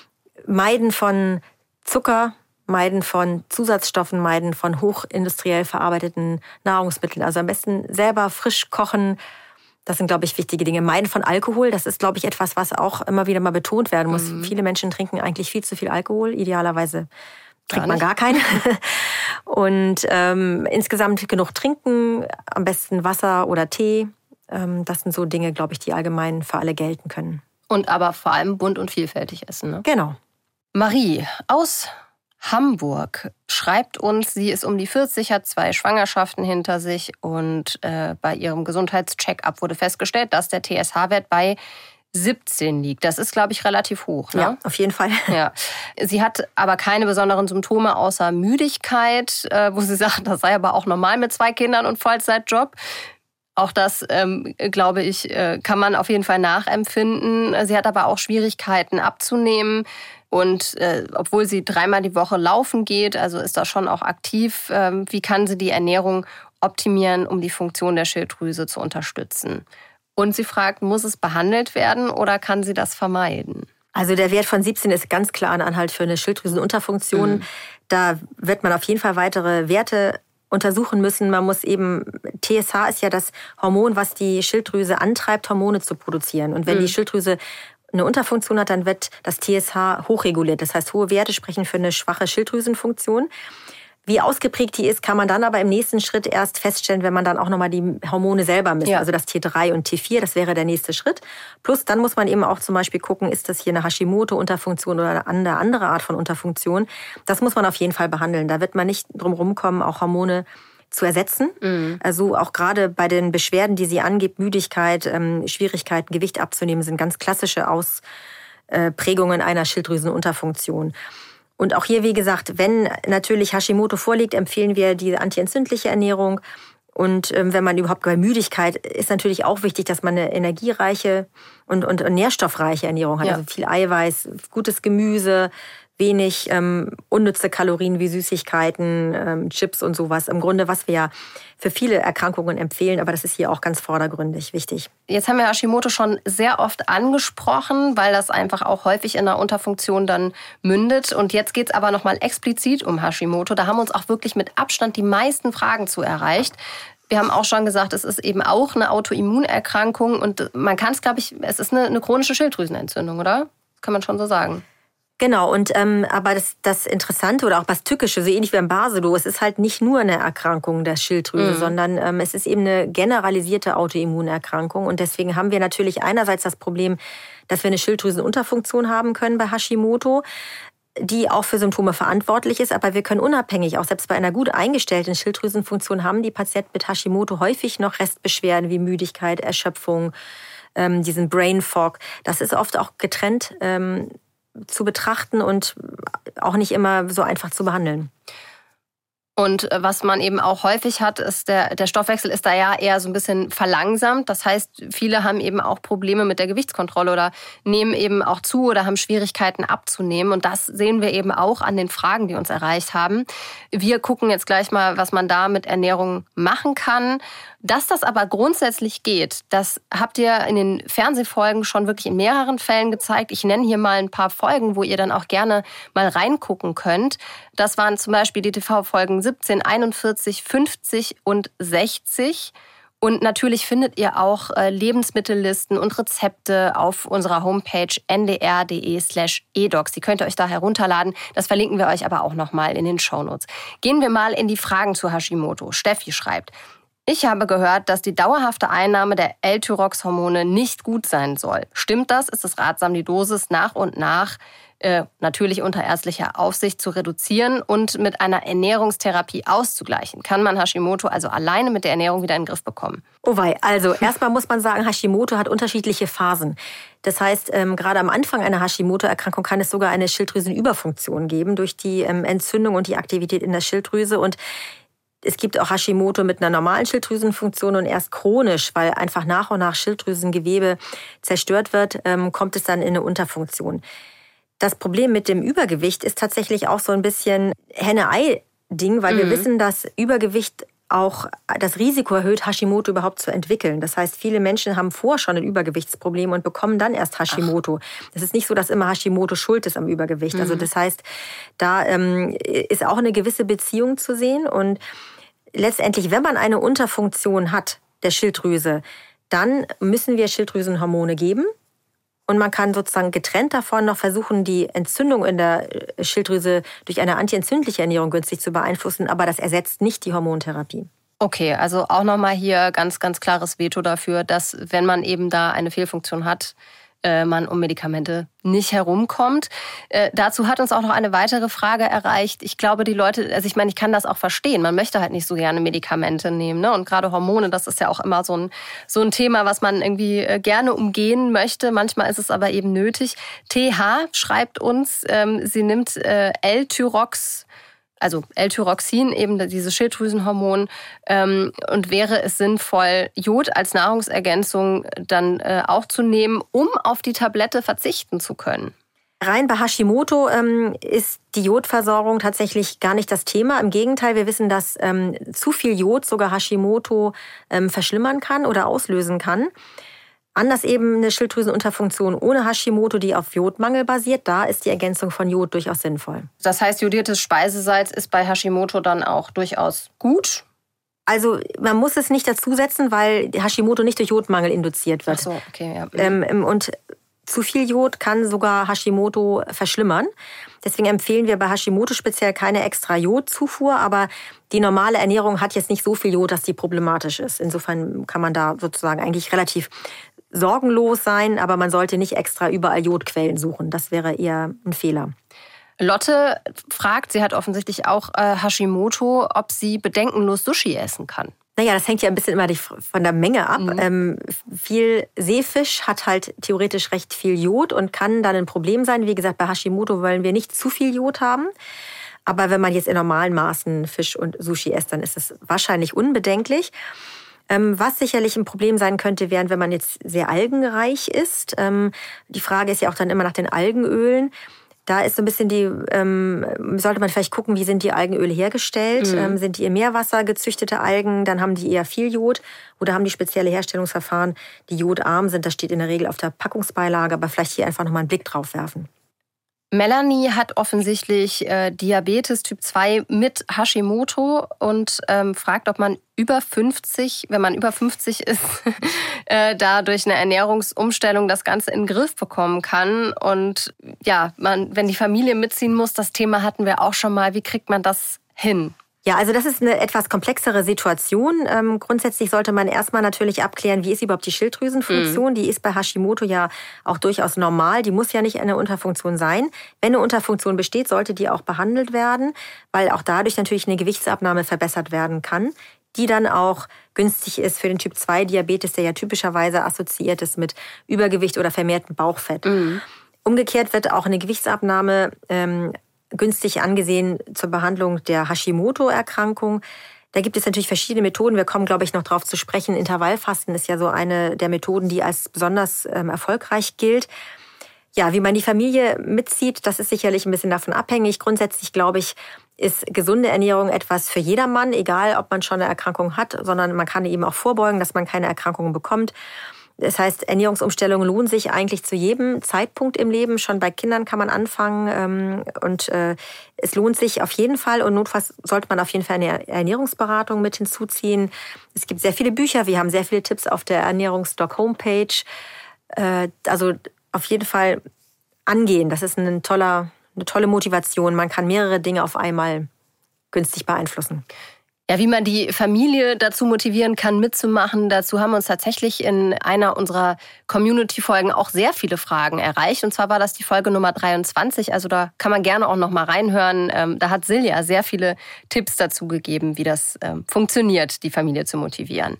meiden von Zucker, meiden von Zusatzstoffen, meiden von hochindustriell verarbeiteten Nahrungsmitteln. Also am besten selber frisch kochen. Das sind, glaube ich, wichtige Dinge. Meiden von Alkohol, das ist, glaube ich, etwas, was auch immer wieder mal betont werden muss. Mhm. Viele Menschen trinken eigentlich viel zu viel Alkohol. Idealerweise trinkt man gar keinen. Und ähm, insgesamt genug trinken, am besten Wasser oder Tee. Ähm, das sind so Dinge, glaube ich, die allgemein für alle gelten können. Und aber vor allem bunt und vielfältig essen, ne? Genau. Marie aus Hamburg schreibt uns, sie ist um die vierzig, hat zwei Schwangerschaften hinter sich und äh, bei ihrem Gesundheitscheck-up wurde festgestellt, dass der T S H-Wert bei siebzehn liegt. Das ist, glaube ich, relativ hoch, ne? Ja, auf jeden Fall. Ja. Sie hat aber keine besonderen Symptome außer Müdigkeit, äh, wo sie sagt, das sei aber auch normal mit zwei Kindern und Vollzeitjob. Auch das, ähm, glaube ich, äh, kann man auf jeden Fall nachempfinden. Sie hat aber auch Schwierigkeiten abzunehmen. Und äh, obwohl sie dreimal die Woche laufen geht, also ist da schon auch aktiv, äh, wie kann sie die Ernährung optimieren, um die Funktion der Schilddrüse zu unterstützen? Und sie fragt, muss es behandelt werden oder kann sie das vermeiden? Also der Wert von siebzehn ist ganz klar ein Anhalt für eine Schilddrüsenunterfunktion. Mhm. Da wird man auf jeden Fall weitere Werte untersuchen müssen. Man muss eben, T S H ist ja das Hormon, was die Schilddrüse antreibt, Hormone zu produzieren. Und wenn mhm. die Schilddrüse eine Unterfunktion hat, dann wird das T S H hochreguliert. Das heißt, hohe Werte sprechen für eine schwache Schilddrüsenfunktion. Wie ausgeprägt die ist, kann man dann aber im nächsten Schritt erst feststellen, wenn man dann auch nochmal die Hormone selber misst. Ja. Also das T drei und T vier, das wäre der nächste Schritt. Plus dann muss man eben auch zum Beispiel gucken, ist das hier eine Hashimoto-Unterfunktion oder eine andere Art von Unterfunktion. Das muss man auf jeden Fall behandeln. Da wird man nicht drum rumkommen, auch Hormone zu ersetzen. Mhm. Also auch gerade bei den Beschwerden, die sie angibt, Müdigkeit, ähm, Schwierigkeiten, Gewicht abzunehmen, sind ganz klassische Ausprägungen einer Schilddrüsenunterfunktion. Und auch hier, wie gesagt, wenn natürlich Hashimoto vorliegt, empfehlen wir die antientzündliche Ernährung. Und ähm, wenn man überhaupt bei Müdigkeit ist natürlich auch wichtig, dass man eine energiereiche und, und, und nährstoffreiche Ernährung hat. Ja. Also viel Eiweiß, gutes Gemüse, wenig ähm, unnütze Kalorien wie Süßigkeiten, ähm, Chips und sowas. Im Grunde, was wir ja für viele Erkrankungen empfehlen, aber das ist hier auch ganz vordergründig wichtig. Jetzt haben wir Hashimoto schon sehr oft angesprochen, weil das einfach auch häufig in einer Unterfunktion dann mündet. Und jetzt geht es aber nochmal explizit um Hashimoto. Da haben uns auch wirklich mit Abstand die meisten Fragen zu erreicht. Wir haben auch schon gesagt, es ist eben auch eine Autoimmunerkrankung und man kann es, glaube ich, es ist eine, eine chronische Schilddrüsenentzündung, oder? Das kann man schon so sagen. Genau, und ähm, aber das, das Interessante oder auch das Tückische, so ähnlich wie beim Basedow, es ist halt nicht nur eine Erkrankung der Schilddrüse, mhm. sondern ähm, es ist eben eine generalisierte Autoimmunerkrankung. Und deswegen haben wir natürlich einerseits das Problem, dass wir eine Schilddrüsenunterfunktion haben können bei Hashimoto, die auch für Symptome verantwortlich ist. Aber wir können unabhängig, auch selbst bei einer gut eingestellten Schilddrüsenfunktion, haben die Patienten mit Hashimoto häufig noch Restbeschwerden wie Müdigkeit, Erschöpfung, ähm, diesen Brain Fog. Das ist oft auch getrennt ähm, zu betrachten und auch nicht immer so einfach zu behandeln. Und was man eben auch häufig hat, ist, der, der Stoffwechsel ist da ja eher so ein bisschen verlangsamt. Das heißt, viele haben eben auch Probleme mit der Gewichtskontrolle oder nehmen eben auch zu oder haben Schwierigkeiten abzunehmen. Und das sehen wir eben auch an den Fragen, die uns erreicht haben. Wir gucken jetzt gleich mal, was man da mit Ernährung machen kann. Dass das aber grundsätzlich geht, das habt ihr in den Fernsehfolgen schon wirklich in mehreren Fällen gezeigt. Ich nenne hier mal ein paar Folgen, wo ihr dann auch gerne mal reingucken könnt. Das waren zum Beispiel die T V-Folgen siebzehn, einundvierzig, fünfzig und sechzig. Und natürlich findet ihr auch Lebensmittellisten und Rezepte auf unserer Homepage n d r punkt d e slash e docs. Die könnt ihr euch da herunterladen. Das verlinken wir euch aber auch nochmal in den Shownotes. Gehen wir mal in die Fragen zu Hashimoto. Steffi schreibt: Ich habe gehört, dass die dauerhafte Einnahme der L-Tyrox-Hormone nicht gut sein soll. Stimmt das? Ist es ratsam, die Dosis nach und nach, äh, natürlich unter ärztlicher Aufsicht, zu reduzieren und mit einer Ernährungstherapie auszugleichen? Kann man Hashimoto also alleine mit der Ernährung wieder in den Griff bekommen? Oh wei, also erstmal muss man sagen, Hashimoto hat unterschiedliche Phasen. Das heißt, ähm, gerade am Anfang einer Hashimoto-Erkrankung kann es sogar eine Schilddrüsenüberfunktion geben durch die ähm, Entzündung und die Aktivität in der Schilddrüse. Und es gibt auch Hashimoto mit einer normalen Schilddrüsenfunktion und erst chronisch, weil einfach nach und nach Schilddrüsengewebe zerstört wird, ähm, kommt es dann in eine Unterfunktion. Das Problem mit dem Übergewicht ist tatsächlich auch so ein bisschen Henne-Ei-Ding, weil mhm. wir wissen, dass Übergewicht auch das Risiko erhöht, Hashimoto überhaupt zu entwickeln. Das heißt, viele Menschen haben vorher schon ein Übergewichtsproblem und bekommen dann erst Hashimoto. Es ist nicht so, dass immer Hashimoto schuld ist am Übergewicht. Mhm. Also das heißt, da ähm, ist auch eine gewisse Beziehung zu sehen. Und letztendlich, wenn man eine Unterfunktion hat der Schilddrüse, dann müssen wir Schilddrüsenhormone geben. Und man kann sozusagen getrennt davon noch versuchen, die Entzündung in der Schilddrüse durch eine antientzündliche Ernährung günstig zu beeinflussen. Aber das ersetzt nicht die Hormontherapie. Okay, also auch nochmal hier ganz, ganz klares Veto dafür, dass wenn man eben da eine Fehlfunktion hat, äh, man um Medikamente nicht herumkommt. Äh, dazu hat uns auch noch eine weitere Frage erreicht. Ich glaube, die Leute, also ich meine, ich kann das auch verstehen. Man möchte halt nicht so gerne Medikamente nehmen, ne? Und gerade Hormone, das ist ja auch immer so ein, so ein Thema, was man irgendwie äh, gerne umgehen möchte. Manchmal ist es aber eben nötig. T H schreibt uns, ähm, sie nimmt äh, L-Tyrox, also L-Tyroxin, eben dieses Schilddrüsenhormon, ähm, und wäre es sinnvoll, Jod als Nahrungsergänzung dann äh, auch zu nehmen, um auf die Tablette verzichten zu können? Rein bei Hashimoto ähm, ist die Jodversorgung tatsächlich gar nicht das Thema. Im Gegenteil, wir wissen, dass ähm, zu viel Jod sogar Hashimoto ähm, verschlimmern kann oder auslösen kann. Anders eben eine Schilddrüsenunterfunktion ohne Hashimoto, die auf Jodmangel basiert, da ist die Ergänzung von Jod durchaus sinnvoll. Das heißt, jodiertes Speisesalz ist bei Hashimoto dann auch durchaus gut? Also man muss es nicht dazusetzen, weil Hashimoto nicht durch Jodmangel induziert wird. Ach so, okay, ja. Ähm, und zu viel Jod kann sogar Hashimoto verschlimmern. Deswegen empfehlen wir bei Hashimoto speziell keine extra Jodzufuhr, aber die normale Ernährung hat jetzt nicht so viel Jod, dass die problematisch ist. Insofern kann man da sozusagen eigentlich relativ sorgenlos sein, aber man sollte nicht extra überall Jodquellen suchen. Das wäre eher ein Fehler. Lotte fragt, sie hat offensichtlich auch äh, Hashimoto, ob sie bedenkenlos Sushi essen kann. Naja, das hängt ja ein bisschen immer von der Menge ab. Mhm. Ähm, viel Seefisch hat halt theoretisch recht viel Jod und kann dann ein Problem sein. Wie gesagt, bei Hashimoto wollen wir nicht zu viel Jod haben. Aber wenn man jetzt in normalen Maßen Fisch und Sushi isst, dann ist es wahrscheinlich unbedenklich. Was sicherlich ein Problem sein könnte, wären, wenn man jetzt sehr algenreich ist. Die Frage ist ja auch dann immer nach den Algenölen. Da ist so ein bisschen die, ähm, sollte man vielleicht gucken, wie sind die Algenöle hergestellt? Mhm. Ähm, sind die im Meerwasser gezüchtete Algen, dann haben die eher viel Jod. Oder haben die spezielle Herstellungsverfahren, die jodarm sind? Das steht in der Regel auf der Packungsbeilage, aber vielleicht hier einfach nochmal einen Blick drauf werfen. Melanie hat offensichtlich äh, Diabetes Typ zwei mit Hashimoto und ähm, fragt, ob man über fünfzig, wenn man über fünfzig ist, äh, da durch eine Ernährungsumstellung das Ganze in den Griff bekommen kann. Und ja, man, wenn die Familie mitziehen muss, das Thema hatten wir auch schon mal, wie kriegt man das hin? Ja, also das ist eine etwas komplexere Situation. Ähm, grundsätzlich sollte man erstmal natürlich abklären, wie ist überhaupt die Schilddrüsenfunktion. Mhm. Die ist bei Hashimoto ja auch durchaus normal. Die muss ja nicht eine Unterfunktion sein. Wenn eine Unterfunktion besteht, sollte die auch behandelt werden, weil auch dadurch natürlich eine Gewichtsabnahme verbessert werden kann, die dann auch günstig ist für den Typ zwei Diabetes, der ja typischerweise assoziiert ist mit Übergewicht oder vermehrtem Bauchfett. Mhm. Umgekehrt wird auch eine Gewichtsabnahme ähm, günstig angesehen zur Behandlung der Hashimoto-Erkrankung. Da gibt es natürlich verschiedene Methoden. Wir kommen, glaube ich, noch drauf zu sprechen. Intervallfasten ist ja so eine der Methoden, die als besonders ähm, erfolgreich gilt. Ja, wie man die Familie mitzieht, das ist sicherlich ein bisschen davon abhängig. Grundsätzlich, glaube ich, ist gesunde Ernährung etwas für jedermann, egal ob man schon eine Erkrankung hat, sondern man kann eben auch vorbeugen, dass man keine Erkrankungen bekommt. Das heißt, Ernährungsumstellungen lohnen sich eigentlich zu jedem Zeitpunkt im Leben. Schon bei Kindern kann man anfangen ähm, und äh, es lohnt sich auf jeden Fall. Und notfalls sollte man auf jeden Fall eine Ernährungsberatung mit hinzuziehen. Es gibt sehr viele Bücher, wir haben sehr viele Tipps auf der Ernährungsdoc Homepage. Äh, also auf jeden Fall angehen. Das ist ein toller, eine tolle Motivation. Man kann mehrere Dinge auf einmal günstig beeinflussen. Ja, wie man die Familie dazu motivieren kann, mitzumachen, dazu haben uns tatsächlich in einer unserer Community-Folgen auch sehr viele Fragen erreicht. Und zwar war das die Folge Nummer dreiundzwanzig, also da kann man gerne auch noch mal reinhören. Da hat Silja sehr viele Tipps dazu gegeben, wie das funktioniert, die Familie zu motivieren.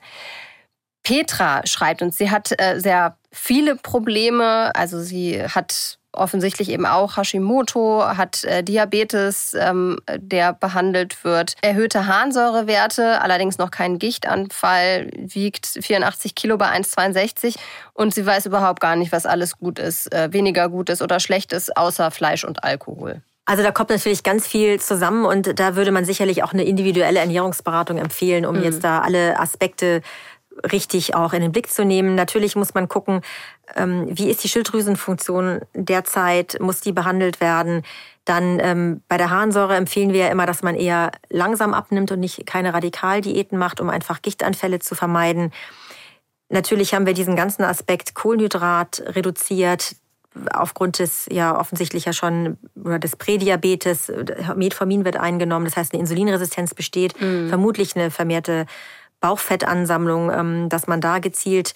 Petra schreibt uns, sie hat sehr viele Probleme, also sie hat offensichtlich eben auch Hashimoto, hat äh, Diabetes, ähm, der behandelt wird, erhöhte Harnsäurewerte, allerdings noch keinen Gichtanfall, wiegt vierundachtzig Kilo bei eins Komma zweiundsechzig und sie weiß überhaupt gar nicht, was alles gut ist, äh, weniger gut ist oder schlecht ist, außer Fleisch und Alkohol. Also da kommt natürlich ganz viel zusammen und da würde man sicherlich auch eine individuelle Ernährungsberatung empfehlen, um mhm. jetzt da alle Aspekte richtig auch in den Blick zu nehmen. Natürlich muss man gucken, wie ist die Schilddrüsenfunktion derzeit, muss die behandelt werden. Dann ähm, bei der Harnsäure empfehlen wir ja immer, dass man eher langsam abnimmt und nicht keine Radikaldiäten macht, um einfach Gichtanfälle zu vermeiden. Natürlich haben wir diesen ganzen Aspekt Kohlenhydrat reduziert, aufgrund des ja offensichtlich ja schon oder des Prädiabetes. Metformin wird eingenommen, das heißt eine Insulinresistenz besteht, mhm. vermutlich eine vermehrte Bauchfettansammlung, dass man da gezielt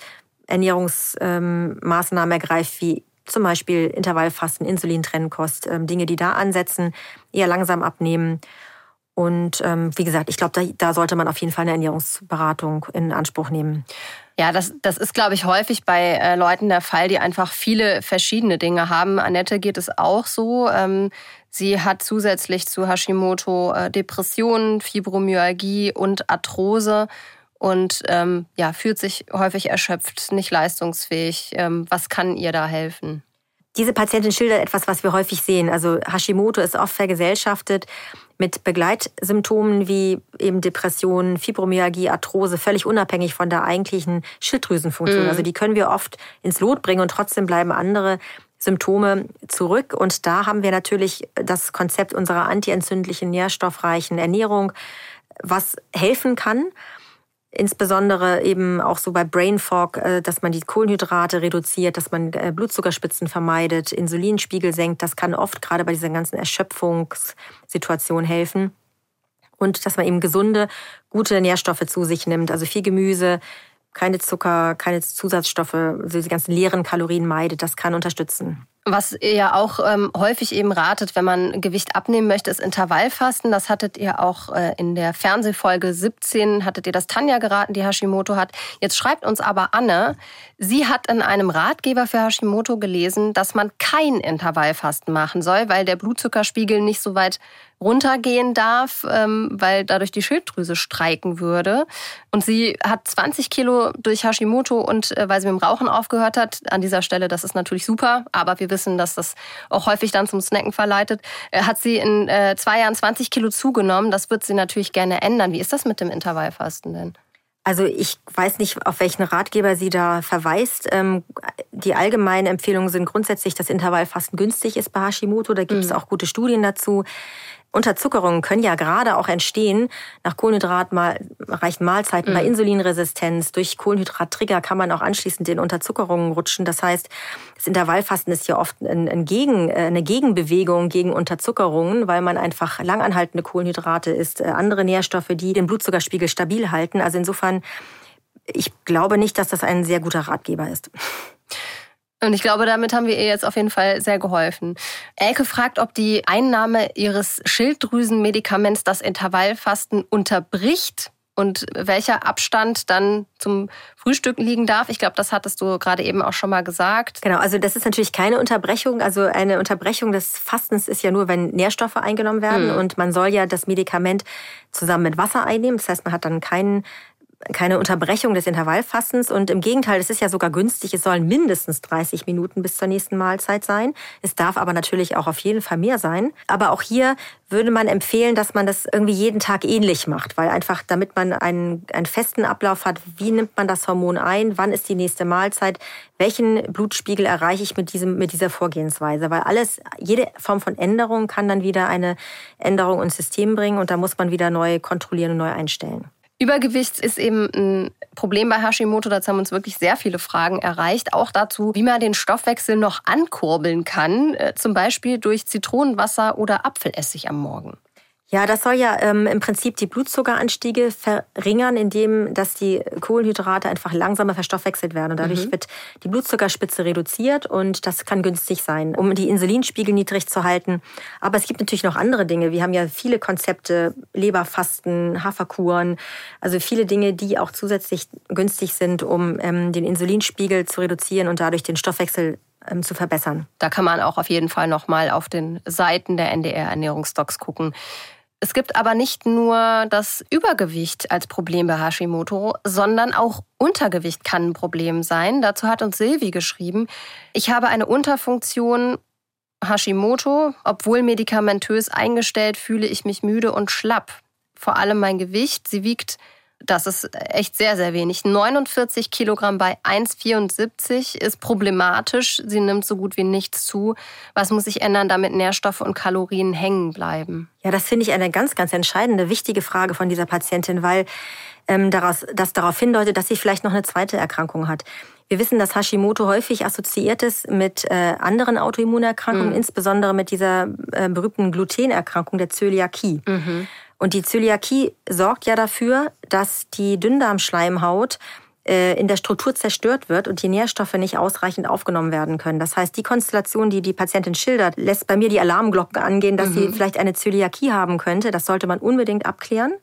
Ernährungsmaßnahmen ergreift, wie zum Beispiel Intervallfasten, Insulintrennkost, Dinge, die da ansetzen, eher langsam abnehmen. Und wie gesagt, ich glaube, da, da sollte man auf jeden Fall eine Ernährungsberatung in Anspruch nehmen. Ja, das, das ist, glaube ich, häufig bei äh, Leuten der Fall, die einfach viele verschiedene Dinge haben. Annette geht es auch so. Ähm, sie hat zusätzlich zu Hashimoto äh, Depressionen, Fibromyalgie und Arthrose und ähm, ja, fühlt sich häufig erschöpft, nicht leistungsfähig. Ähm, was kann ihr da helfen? Diese Patientin schildert etwas, was wir häufig sehen. Also Hashimoto ist oft vergesellschaftet mit Begleitsymptomen wie eben Depressionen, Fibromyalgie, Arthrose, völlig unabhängig von der eigentlichen Schilddrüsenfunktion. Mhm. Also die können wir oft ins Lot bringen und trotzdem bleiben andere Symptome zurück. Und da haben wir natürlich das Konzept unserer antientzündlichen, nährstoffreichen Ernährung, was helfen kann. Insbesondere eben auch so bei Brain Fog, dass man die Kohlenhydrate reduziert, dass man Blutzuckerspitzen vermeidet, Insulinspiegel senkt. Das kann oft gerade bei dieser ganzen Erschöpfungssituation helfen. Und dass man eben gesunde, gute Nährstoffe zu sich nimmt. Also viel Gemüse, keine Zucker, keine Zusatzstoffe, also die ganzen leeren Kalorien meidet. Das kann unterstützen. Was ihr ja auch ähm, häufig eben ratet, wenn man Gewicht abnehmen möchte, ist Intervallfasten. Das hattet ihr auch äh, in der Fernsehfolge siebzehn, hattet ihr das Tanja geraten, die Hashimoto hat. Jetzt schreibt uns aber Anne, sie hat in einem Ratgeber für Hashimoto gelesen, dass man kein Intervallfasten machen soll, weil der Blutzuckerspiegel nicht so weit runtergehen darf, ähm, weil dadurch die Schilddrüse streiken würde. Und sie hat zwanzig Kilo durch Hashimoto und äh, weil sie mit dem Rauchen aufgehört hat. An dieser Stelle, das ist natürlich super, aber wir wissen, dass das auch häufig dann zum Snacken verleitet. Äh, hat sie in äh, zwei Jahren zwanzig Kilo zugenommen. Das wird sie natürlich gerne ändern. Wie ist das mit dem Intervallfasten denn? Also ich weiß nicht, auf welchen Ratgeber sie da verweist. Die allgemeinen Empfehlungen sind grundsätzlich, dass Intervallfasten günstig ist bei Hashimoto. Da gibt es auch gute Studien dazu. Unterzuckerungen können ja gerade auch entstehen nach kohlenhydratreichen Mahlzeiten, mhm. bei Insulinresistenz. Durch Kohlenhydrattrigger kann man auch anschließend in Unterzuckerungen rutschen. Das heißt, das Intervallfasten ist ja oft ein Gegen, eine Gegenbewegung gegen Unterzuckerungen, weil man einfach langanhaltende Kohlenhydrate isst, andere Nährstoffe, die den Blutzuckerspiegel stabil halten. Also insofern, ich glaube nicht, dass das ein sehr guter Ratgeber ist. Und ich glaube, damit haben wir ihr jetzt auf jeden Fall sehr geholfen. Elke fragt, ob die Einnahme ihres Schilddrüsenmedikaments das Intervallfasten unterbricht und welcher Abstand dann zum Frühstück liegen darf. Ich glaube, das hattest du gerade eben auch schon mal gesagt. Genau, also das ist natürlich keine Unterbrechung. Also eine Unterbrechung des Fastens ist ja nur, wenn Nährstoffe eingenommen werden. Hm. Und man soll ja das Medikament zusammen mit Wasser einnehmen. Das heißt, man hat dann keinen keine Unterbrechung des Intervallfastens und im Gegenteil, es ist ja sogar günstig, es sollen mindestens dreißig Minuten bis zur nächsten Mahlzeit sein. Es darf aber natürlich auch auf jeden Fall mehr sein. Aber auch hier würde man empfehlen, dass man das irgendwie jeden Tag ähnlich macht, weil einfach, damit man einen, einen festen Ablauf hat, wie nimmt man das Hormon ein, wann ist die nächste Mahlzeit, welchen Blutspiegel erreiche ich mit diesem, mit dieser Vorgehensweise, weil alles, jede Form von Änderung kann dann wieder eine Änderung ins System bringen und da muss man wieder neu kontrollieren und neu einstellen. Übergewicht ist eben ein Problem bei Hashimoto. Dazu haben uns wirklich sehr viele Fragen erreicht. Auch dazu, wie man den Stoffwechsel noch ankurbeln kann. Zum Beispiel durch Zitronenwasser oder Apfelessig am Morgen. Ja, das soll ja ähm, im Prinzip die Blutzuckeranstiege verringern, indem dass die Kohlenhydrate einfach langsamer verstoffwechselt werden. Und dadurch mhm. wird die Blutzuckerspitze reduziert und das kann günstig sein, um die Insulinspiegel niedrig zu halten. Aber es gibt natürlich noch andere Dinge. Wir haben ja viele Konzepte, Leberfasten, Haferkuren, also viele Dinge, die auch zusätzlich günstig sind, um ähm, den Insulinspiegel zu reduzieren und dadurch den Stoffwechsel ähm, zu verbessern. Da kann man auch auf jeden Fall noch mal auf den Seiten der N D R-Ernährungsdocs gucken. Es gibt aber nicht nur das Übergewicht als Problem bei Hashimoto, sondern auch Untergewicht kann ein Problem sein. Dazu hat uns Silvi geschrieben, ich habe eine Unterfunktion Hashimoto. Obwohl medikamentös eingestellt, fühle ich mich müde und schlapp. Vor allem mein Gewicht, sie wiegt, das ist echt sehr, sehr wenig, neunundvierzig Kilogramm bei eins Komma vierundsiebzig ist problematisch. Sie nimmt so gut wie nichts zu. Was muss sich ändern, damit Nährstoffe und Kalorien hängen bleiben? Ja, das finde ich eine ganz, ganz entscheidende, wichtige Frage von dieser Patientin, weil ähm, daraus, das darauf hindeutet, dass sie vielleicht noch eine zweite Erkrankung hat. Wir wissen, dass Hashimoto häufig assoziiert ist mit äh, anderen Autoimmunerkrankungen, mhm. insbesondere mit dieser äh, berühmten Glutenerkrankung der Zöliakie. Mhm. Und die Zöliakie sorgt ja dafür, dass die Dünndarmschleimhaut äh, in der Struktur zerstört wird und die Nährstoffe nicht ausreichend aufgenommen werden können. Das heißt, die Konstellation, die die Patientin schildert, lässt bei mir die Alarmglocken angehen, dass mhm. sie vielleicht eine Zöliakie haben könnte. Das sollte man unbedingt abklären,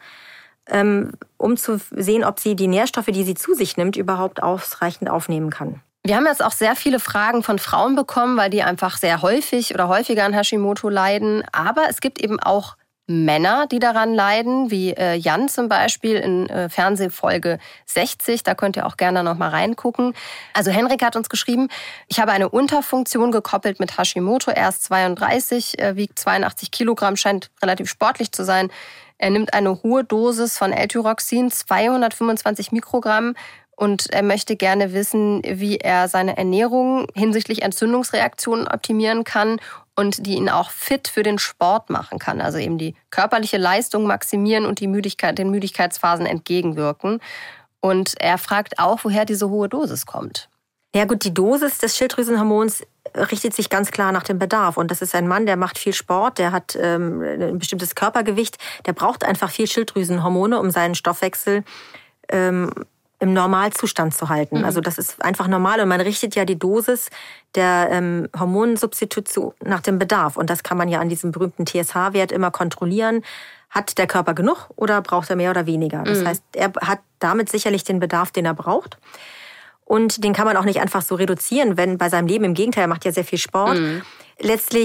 ähm, um zu sehen, ob sie die Nährstoffe, die sie zu sich nimmt, überhaupt ausreichend aufnehmen kann. Wir haben jetzt auch sehr viele Fragen von Frauen bekommen, weil die einfach sehr häufig oder häufiger an Hashimoto leiden. Aber es gibt eben auch Männer, die daran leiden, wie Jan zum Beispiel in Fernsehfolge sechzig. Da könnt ihr auch gerne noch mal reingucken. Also Henrik hat uns geschrieben, ich habe eine Unterfunktion gekoppelt mit Hashimoto. Er ist zweiunddreißig, wiegt zweiundachtzig Kilogramm, scheint relativ sportlich zu sein. Er nimmt eine hohe Dosis von L-Tyroxin, zweihundertfünfundzwanzig Mikrogramm. Und er möchte gerne wissen, wie er seine Ernährung hinsichtlich Entzündungsreaktionen optimieren kann und die ihn auch fit für den Sport machen kann. Also eben die körperliche Leistung maximieren und die Müdigkeit, den Müdigkeitsphasen entgegenwirken. Und er fragt auch, woher diese hohe Dosis kommt. Ja gut, die Dosis des Schilddrüsenhormons richtet sich ganz klar nach dem Bedarf. Und das ist ein Mann, der macht viel Sport, der hat ähm, ein bestimmtes Körpergewicht, der braucht einfach viel Schilddrüsenhormone, um seinen Stoffwechsel ähm, im Normalzustand zu halten. Mhm. Also das ist einfach normal und man richtet ja die Dosis der ähm, Hormonsubstitution nach dem Bedarf. Und das kann man ja an diesem berühmten T S H-Wert immer kontrollieren. Hat der Körper genug oder braucht er mehr oder weniger? Das mhm. heißt, er hat damit sicherlich den Bedarf, den er braucht. Und den kann man auch nicht einfach so reduzieren, wenn bei seinem Leben, im Gegenteil, er macht ja sehr viel Sport. Mhm. Letztlich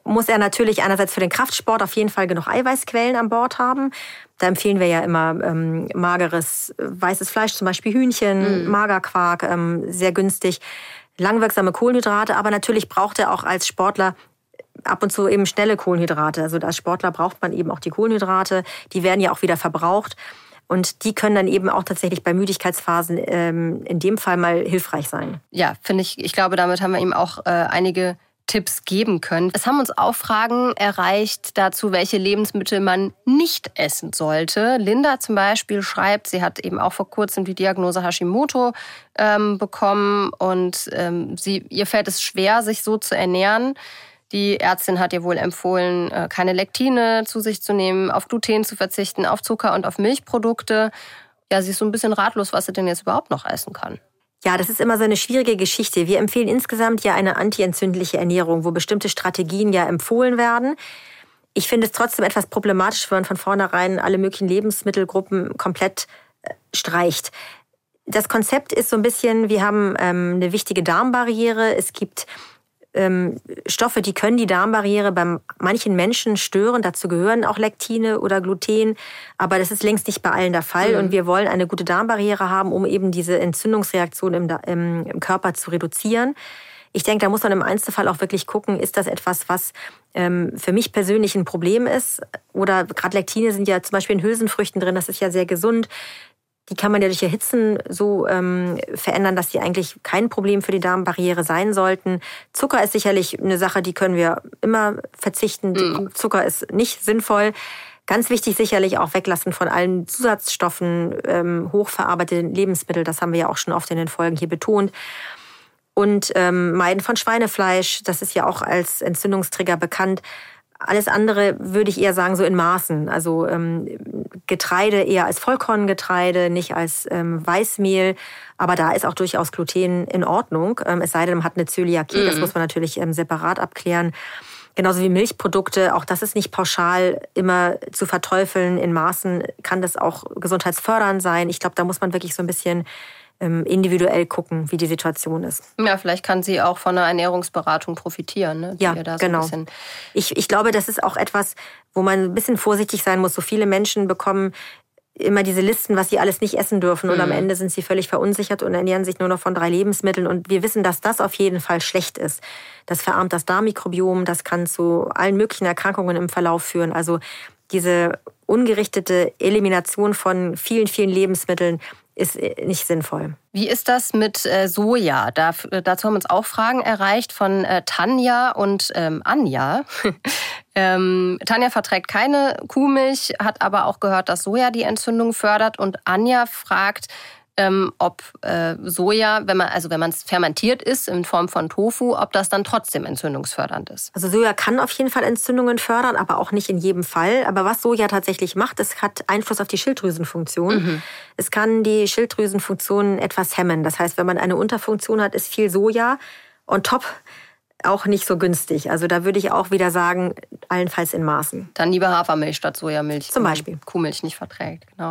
muss er natürlich einerseits für den Kraftsport auf jeden Fall genug Eiweißquellen an Bord haben. Da empfehlen wir ja immer ähm, mageres, weißes Fleisch, zum Beispiel Hühnchen, mm. Magerquark, ähm, sehr günstig. Langwirksame Kohlenhydrate, aber natürlich braucht er auch als Sportler ab und zu eben schnelle Kohlenhydrate. Also als Sportler braucht man eben auch die Kohlenhydrate. Die werden ja auch wieder verbraucht. Und die können dann eben auch tatsächlich bei Müdigkeitsphasen ähm, in dem Fall mal hilfreich sein. Ja, finde ich. Ich glaube, damit haben wir ihm auch äh, einige Tipps geben können. Es haben uns auch Fragen erreicht dazu, welche Lebensmittel man nicht essen sollte. Linda zum Beispiel schreibt, sie hat eben auch vor kurzem die Diagnose Hashimoto ähm, bekommen und ähm, sie, ihr fällt es schwer, sich so zu ernähren. Die Ärztin hat ihr wohl empfohlen, keine Lektine zu sich zu nehmen, auf Gluten zu verzichten, auf Zucker und auf Milchprodukte. Ja, sie ist so ein bisschen ratlos, was sie denn jetzt überhaupt noch essen kann. Ja, das ist immer so eine schwierige Geschichte. Wir empfehlen insgesamt ja eine antientzündliche Ernährung, wo bestimmte Strategien ja empfohlen werden. Ich finde es trotzdem etwas problematisch, wenn man von vornherein alle möglichen Lebensmittelgruppen komplett streicht. Das Konzept ist so ein bisschen, wir haben ähm, eine wichtige Darmbarriere. Es gibt ähm, Stoffe, die können die Darmbarriere bei manchen Menschen stören. Dazu gehören auch Lektine oder Gluten. Aber das ist längst nicht bei allen der Fall. Mhm. Und wir wollen eine gute Darmbarriere haben, um eben diese Entzündungsreaktion im, im, im Körper zu reduzieren. Ich denke, da muss man im Einzelfall auch wirklich gucken, ist das etwas, was ähm, für mich persönlich ein Problem ist? Oder gerade Lektine sind ja zum Beispiel in Hülsenfrüchten drin, das ist ja sehr gesund. Die kann man ja durch Erhitzen so ähm, verändern, dass die eigentlich kein Problem für die Darmbarriere sein sollten. Zucker ist sicherlich eine Sache, die können wir immer verzichten. Mhm. Zucker ist nicht sinnvoll. Ganz wichtig sicherlich auch weglassen von allen Zusatzstoffen, ähm, hochverarbeitete Lebensmittel. Das haben wir ja auch schon oft in den Folgen hier betont. Und ähm, Meiden von Schweinefleisch, das ist ja auch als Entzündungstrigger bekannt. Alles andere würde ich eher sagen, so in Maßen. Also ähm, Getreide eher als Vollkorngetreide, nicht als ähm, Weißmehl. Aber da ist auch durchaus Gluten in Ordnung. Ähm, es sei denn, man hat eine Zöliakie, mhm. das muss man natürlich ähm, separat abklären. Genauso wie Milchprodukte, auch das ist nicht pauschal immer zu verteufeln. In Maßen kann das auch gesundheitsfördernd sein. Ich glaube, da muss man wirklich so ein bisschen individuell gucken, wie die Situation ist. Ja, vielleicht kann sie auch von einer ernährungsberatung profitieren. Ne? Ja, da so genau. Ein bisschen ich, ich glaube, das ist auch etwas, wo man ein bisschen vorsichtig sein muss. So viele Menschen bekommen immer diese Listen, was sie alles nicht essen dürfen. Und mhm. am Ende sind sie völlig verunsichert und ernähren sich nur noch von drei Lebensmitteln. Und wir wissen, dass das auf jeden Fall schlecht ist. Das verarmt das Darmmikrobiom, das kann zu allen möglichen Erkrankungen im Verlauf führen. Also diese ungerichtete Elimination von vielen, vielen Lebensmitteln ist nicht sinnvoll. Wie ist das mit äh, Soja? Da, dazu haben uns auch Fragen erreicht von äh, Tanja und ähm, Anja. ähm, Tanja verträgt keine Kuhmilch, hat aber auch gehört, dass Soja die Entzündung fördert. Und Anja fragt, ähm, ob äh, Soja, wenn man also wenn man es fermentiert isst in Form von Tofu, ob das dann trotzdem entzündungsfördernd ist. Also Soja kann auf jeden Fall Entzündungen fördern, aber auch nicht in jedem Fall. Aber was Soja tatsächlich macht, es hat Einfluss auf die Schilddrüsenfunktion. Mhm. Es kann die Schilddrüsenfunktion etwas hemmen. Das heißt, wenn man eine Unterfunktion hat, ist viel Soja on top auch nicht so günstig. Also da würde ich auch wieder sagen, allenfalls in Maßen. Dann lieber Hafermilch statt Sojamilch. Zum Beispiel. Kuhmilch nicht verträgt, genau.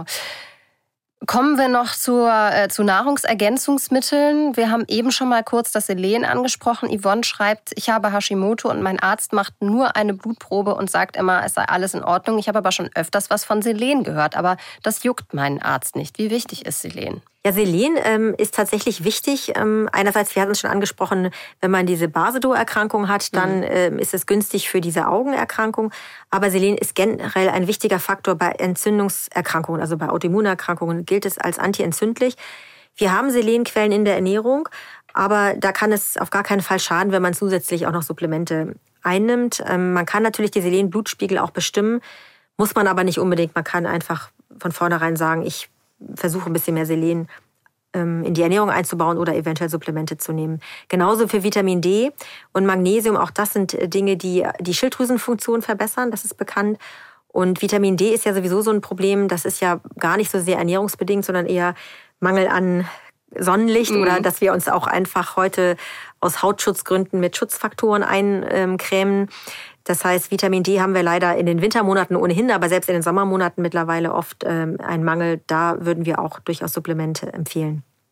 Kommen wir noch zur, äh, zu Nahrungsergänzungsmitteln. Wir haben eben schon mal kurz das Selen angesprochen. Yvonne schreibt, ich habe Hashimoto und mein Arzt macht nur eine Blutprobe und sagt immer, es sei alles in Ordnung. Ich habe aber schon öfters was von Selen gehört, aber das juckt meinen Arzt nicht. Wie wichtig ist Selen? Ja, Selen ähm, ist tatsächlich wichtig. Ähm, einerseits, wir hatten es schon angesprochen, wenn man diese Basedow-Erkrankung hat, dann mhm. ähm, ist es günstig für diese Augenerkrankung. Aber Selen ist generell ein wichtiger Faktor bei Entzündungserkrankungen, also bei Autoimmunerkrankungen gilt es als antientzündlich. Wir haben Selenquellen in der Ernährung, aber da kann es auf gar keinen Fall schaden, wenn man zusätzlich auch noch Supplemente einnimmt. Ähm, man kann natürlich die Selen-Blutspiegel auch bestimmen, muss man aber nicht unbedingt. Man kann einfach von vornherein sagen, ich versuche ein bisschen mehr Selen ähm, in die Ernährung einzubauen oder eventuell Supplemente zu nehmen. Genauso für Vitamin D und Magnesium, auch das sind Dinge, die die Schilddrüsenfunktion verbessern, das ist bekannt. Und Vitamin D ist ja sowieso so ein Problem, das ist ja gar nicht so sehr ernährungsbedingt, sondern eher Mangel an Sonnenlicht mhm. oder dass wir uns auch einfach heute aus Hautschutzgründen mit Schutzfaktoren eincremen. Das heißt, Vitamin D haben wir leider in den Wintermonaten ohnehin, aber selbst in den Sommermonaten mittlerweile oft ähm, einen Mangel. Da würden wir auch durchaus Supplemente empfehlen.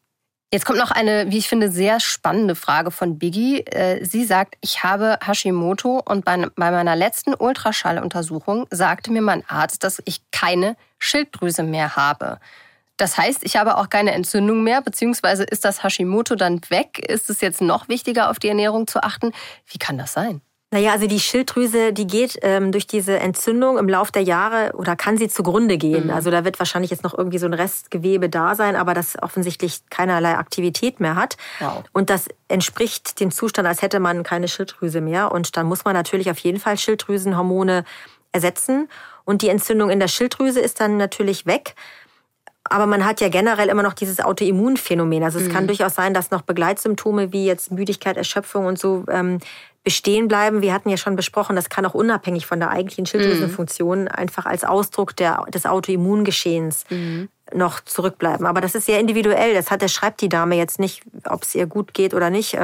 Jetzt kommt noch eine, wie ich finde, sehr spannende Frage von Biggie. Sie sagt, ich habe Hashimoto und bei meiner letzten Ultraschalluntersuchung sagte mir mein Arzt, dass ich keine Schilddrüse mehr habe. Das heißt, ich habe auch keine Entzündung mehr, beziehungsweise ist das Hashimoto dann weg? Ist es jetzt noch wichtiger, auf die Ernährung zu achten? Wie kann das sein? Naja, also die Schilddrüse, die geht ähm, durch diese Entzündung im Lauf der Jahre oder kann sie zugrunde gehen. Mhm. Also da wird wahrscheinlich jetzt noch irgendwie so ein Restgewebe da sein, aber das offensichtlich keinerlei Aktivität mehr hat. Wow. Und das entspricht dem Zustand, als hätte man keine Schilddrüse mehr. Und dann muss man natürlich auf jeden Fall Schilddrüsenhormone ersetzen. Und die Entzündung in der Schilddrüse ist dann natürlich weg. Aber man hat ja generell immer noch dieses Autoimmunphänomen. Also es mhm. kann durchaus sein, dass noch Begleitsymptome wie jetzt Müdigkeit, Erschöpfung und so ähm, bestehen bleiben. Wir hatten ja schon besprochen, das kann auch unabhängig von der eigentlichen Schilddrüsenfunktion mhm. einfach als Ausdruck der, des Autoimmungeschehens mhm. noch zurückbleiben. Aber das ist sehr individuell. Das hat, das schreibt die Dame jetzt nicht, ob es ihr gut geht oder nicht.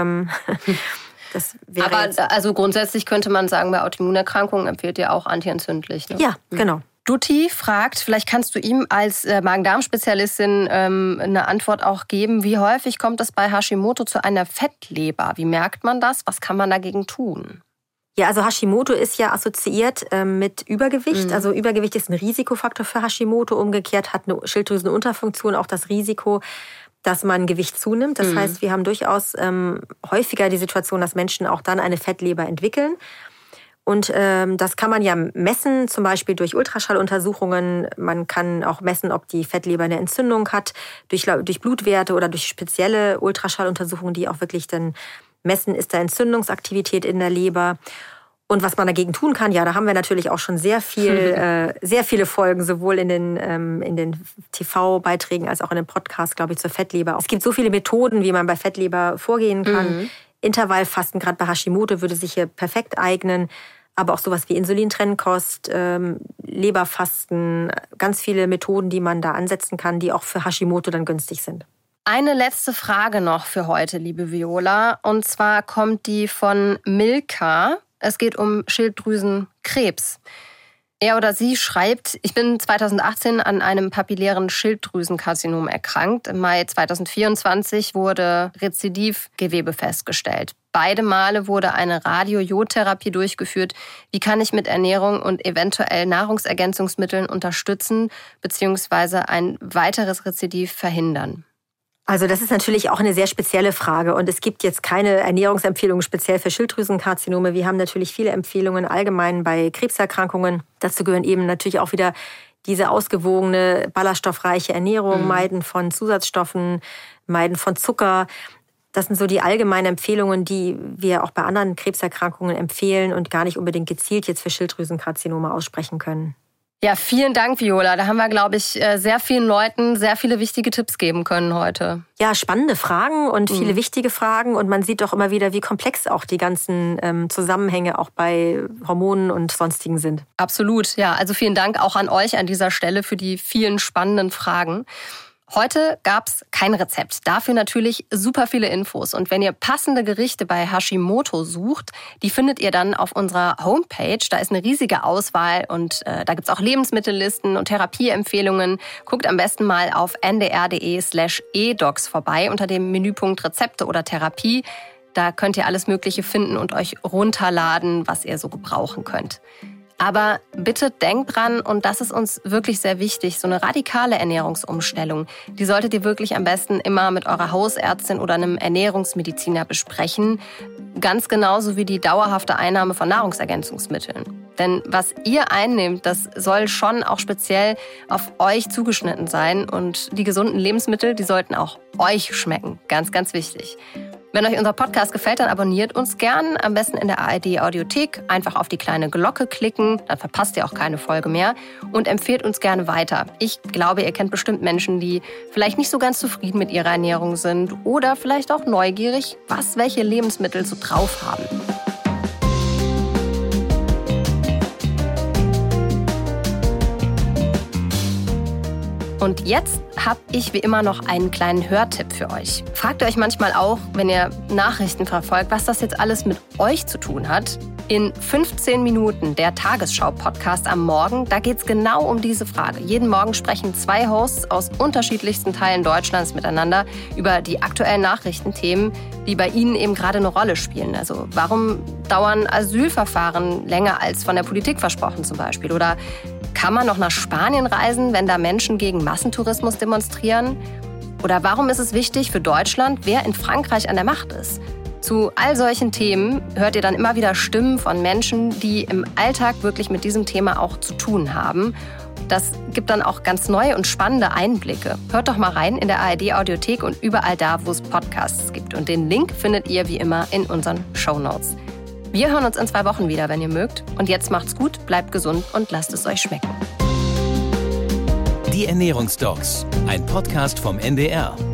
Das wäre Aber also grundsätzlich könnte man sagen, bei Autoimmunerkrankungen empfiehlt ihr auch antientzündlich. Ne? Ja, genau. Dutti fragt, vielleicht kannst du ihm als Magen-Darm-Spezialistin ähm, eine Antwort auch geben. Wie häufig kommt es bei Hashimoto zu einer Fettleber? Wie merkt man das? Was kann man dagegen tun? Ja, also Hashimoto ist ja assoziiert ähm, mit Übergewicht. Mhm. Also Übergewicht ist ein Risikofaktor für Hashimoto. Umgekehrt hat eine Schilddrüsenunterfunktion auch das Risiko, dass man Gewicht zunimmt. Das mhm. heißt, wir haben durchaus ähm, häufiger die Situation, dass Menschen auch dann eine Fettleber entwickeln. Und ähm, das kann man ja messen, zum Beispiel durch Ultraschalluntersuchungen. Man kann auch messen, ob die Fettleber eine Entzündung hat, durch, durch Blutwerte oder durch spezielle Ultraschalluntersuchungen, die auch wirklich dann messen, ist da Entzündungsaktivität in der Leber. Und was man dagegen tun kann, ja, da haben wir natürlich auch schon sehr viel, äh, sehr viele Folgen, sowohl in den, ähm, in den T V-Beiträgen als auch in den Podcasts, glaube ich, zur Fettleber. Es gibt so viele Methoden, wie man bei Fettleber vorgehen kann. Mhm. Intervallfasten, gerade bei Hashimoto, würde sich hier perfekt eignen. Aber auch sowas wie Insulintrennkost, ähm, Leberfasten, ganz viele Methoden, die man da ansetzen kann, die auch für Hashimoto dann günstig sind. Eine letzte Frage noch für heute, liebe Viola. Und zwar kommt die von Milka. Es geht um Schilddrüsenkrebs. Er oder sie schreibt, ich bin zweitausendachtzehn an einem papillären Schilddrüsenkarzinom erkrankt. Im Mai zweitausendvierundzwanzig wurde Rezidivgewebe festgestellt. Beide Male wurde eine Radiojodtherapie durchgeführt. Wie kann ich mit Ernährung und eventuell Nahrungsergänzungsmitteln unterstützen bzw. ein weiteres Rezidiv verhindern? Also das ist natürlich auch eine sehr spezielle Frage und es gibt jetzt keine Ernährungsempfehlungen speziell für Schilddrüsenkarzinome. Wir haben natürlich viele Empfehlungen allgemein bei Krebserkrankungen. Dazu gehören eben natürlich auch wieder diese ausgewogene, ballaststoffreiche Ernährung, mhm. Meiden von Zusatzstoffen, Meiden von Zucker. Das sind so die allgemeinen Empfehlungen, die wir auch bei anderen Krebserkrankungen empfehlen und gar nicht unbedingt gezielt jetzt für Schilddrüsenkarzinome aussprechen können. Ja, vielen Dank, Viola. Da haben wir, glaube ich, sehr vielen Leuten sehr viele wichtige Tipps geben können heute. Ja, spannende Fragen und viele mhm. wichtige Fragen. Und man sieht doch immer wieder, wie komplex auch die ganzen ähm, Zusammenhänge auch bei Hormonen und Sonstigen sind. Absolut, ja. Also vielen Dank auch an euch an dieser Stelle für die vielen spannenden Fragen. Heute gab's kein Rezept, dafür natürlich super viele Infos. Und wenn ihr passende Gerichte bei Hashimoto sucht, die findet ihr dann auf unserer Homepage. Da ist eine riesige Auswahl und äh, da gibt's auch Lebensmittellisten und Therapieempfehlungen. Guckt am besten mal auf ndr.de slash edocs vorbei unter dem Menüpunkt Rezepte oder Therapie. Da könnt ihr alles Mögliche finden und euch runterladen, was ihr so gebrauchen könnt. Aber bitte denkt dran, und das ist uns wirklich sehr wichtig, so eine radikale Ernährungsumstellung, die solltet ihr wirklich am besten immer mit eurer Hausärztin oder einem Ernährungsmediziner besprechen. Ganz genauso wie die dauerhafte Einnahme von Nahrungsergänzungsmitteln. Denn was ihr einnehmt, das soll schon auch speziell auf euch zugeschnitten sein. Und die gesunden Lebensmittel, die sollten auch euch schmecken. Ganz, ganz wichtig. Wenn euch unser Podcast gefällt, dann abonniert uns gern. Am besten in der A R D-Audiothek. Einfach auf die kleine Glocke klicken, dann verpasst ihr auch keine Folge mehr. Und empfehlt uns gerne weiter. Ich glaube, ihr kennt bestimmt Menschen, die vielleicht nicht so ganz zufrieden mit ihrer Ernährung sind oder vielleicht auch neugierig, was welche Lebensmittel so drauf haben. Und jetzt habe ich wie immer noch einen kleinen Hörtipp für euch. Fragt ihr euch manchmal auch, wenn ihr Nachrichten verfolgt, was das jetzt alles mit euch zu tun hat? In fünfzehn Minuten, der Tagesschau-Podcast am Morgen, da geht es genau um diese Frage. Jeden Morgen sprechen zwei Hosts aus unterschiedlichsten Teilen Deutschlands miteinander über die aktuellen Nachrichtenthemen, die bei ihnen eben gerade eine Rolle spielen. Also warum dauern Asylverfahren länger als von der Politik versprochen zum Beispiel? Oder kann man noch nach Spanien reisen, wenn da Menschen gegen Massentourismus demonstrieren? Oder warum ist es wichtig für Deutschland, wer in Frankreich an der Macht ist? Zu all solchen Themen hört ihr dann immer wieder Stimmen von Menschen, die im Alltag wirklich mit diesem Thema auch zu tun haben. Das gibt dann auch ganz neue und spannende Einblicke. Hört doch mal rein in der A R D-Audiothek und überall da, wo es Podcasts gibt. Und den Link findet ihr wie immer in unseren Shownotes. Wir hören uns in zwei Wochen wieder, wenn ihr mögt. Und jetzt macht's gut, bleibt gesund und lasst es euch schmecken. Die Ernährungsdocs, ein Podcast vom N D R.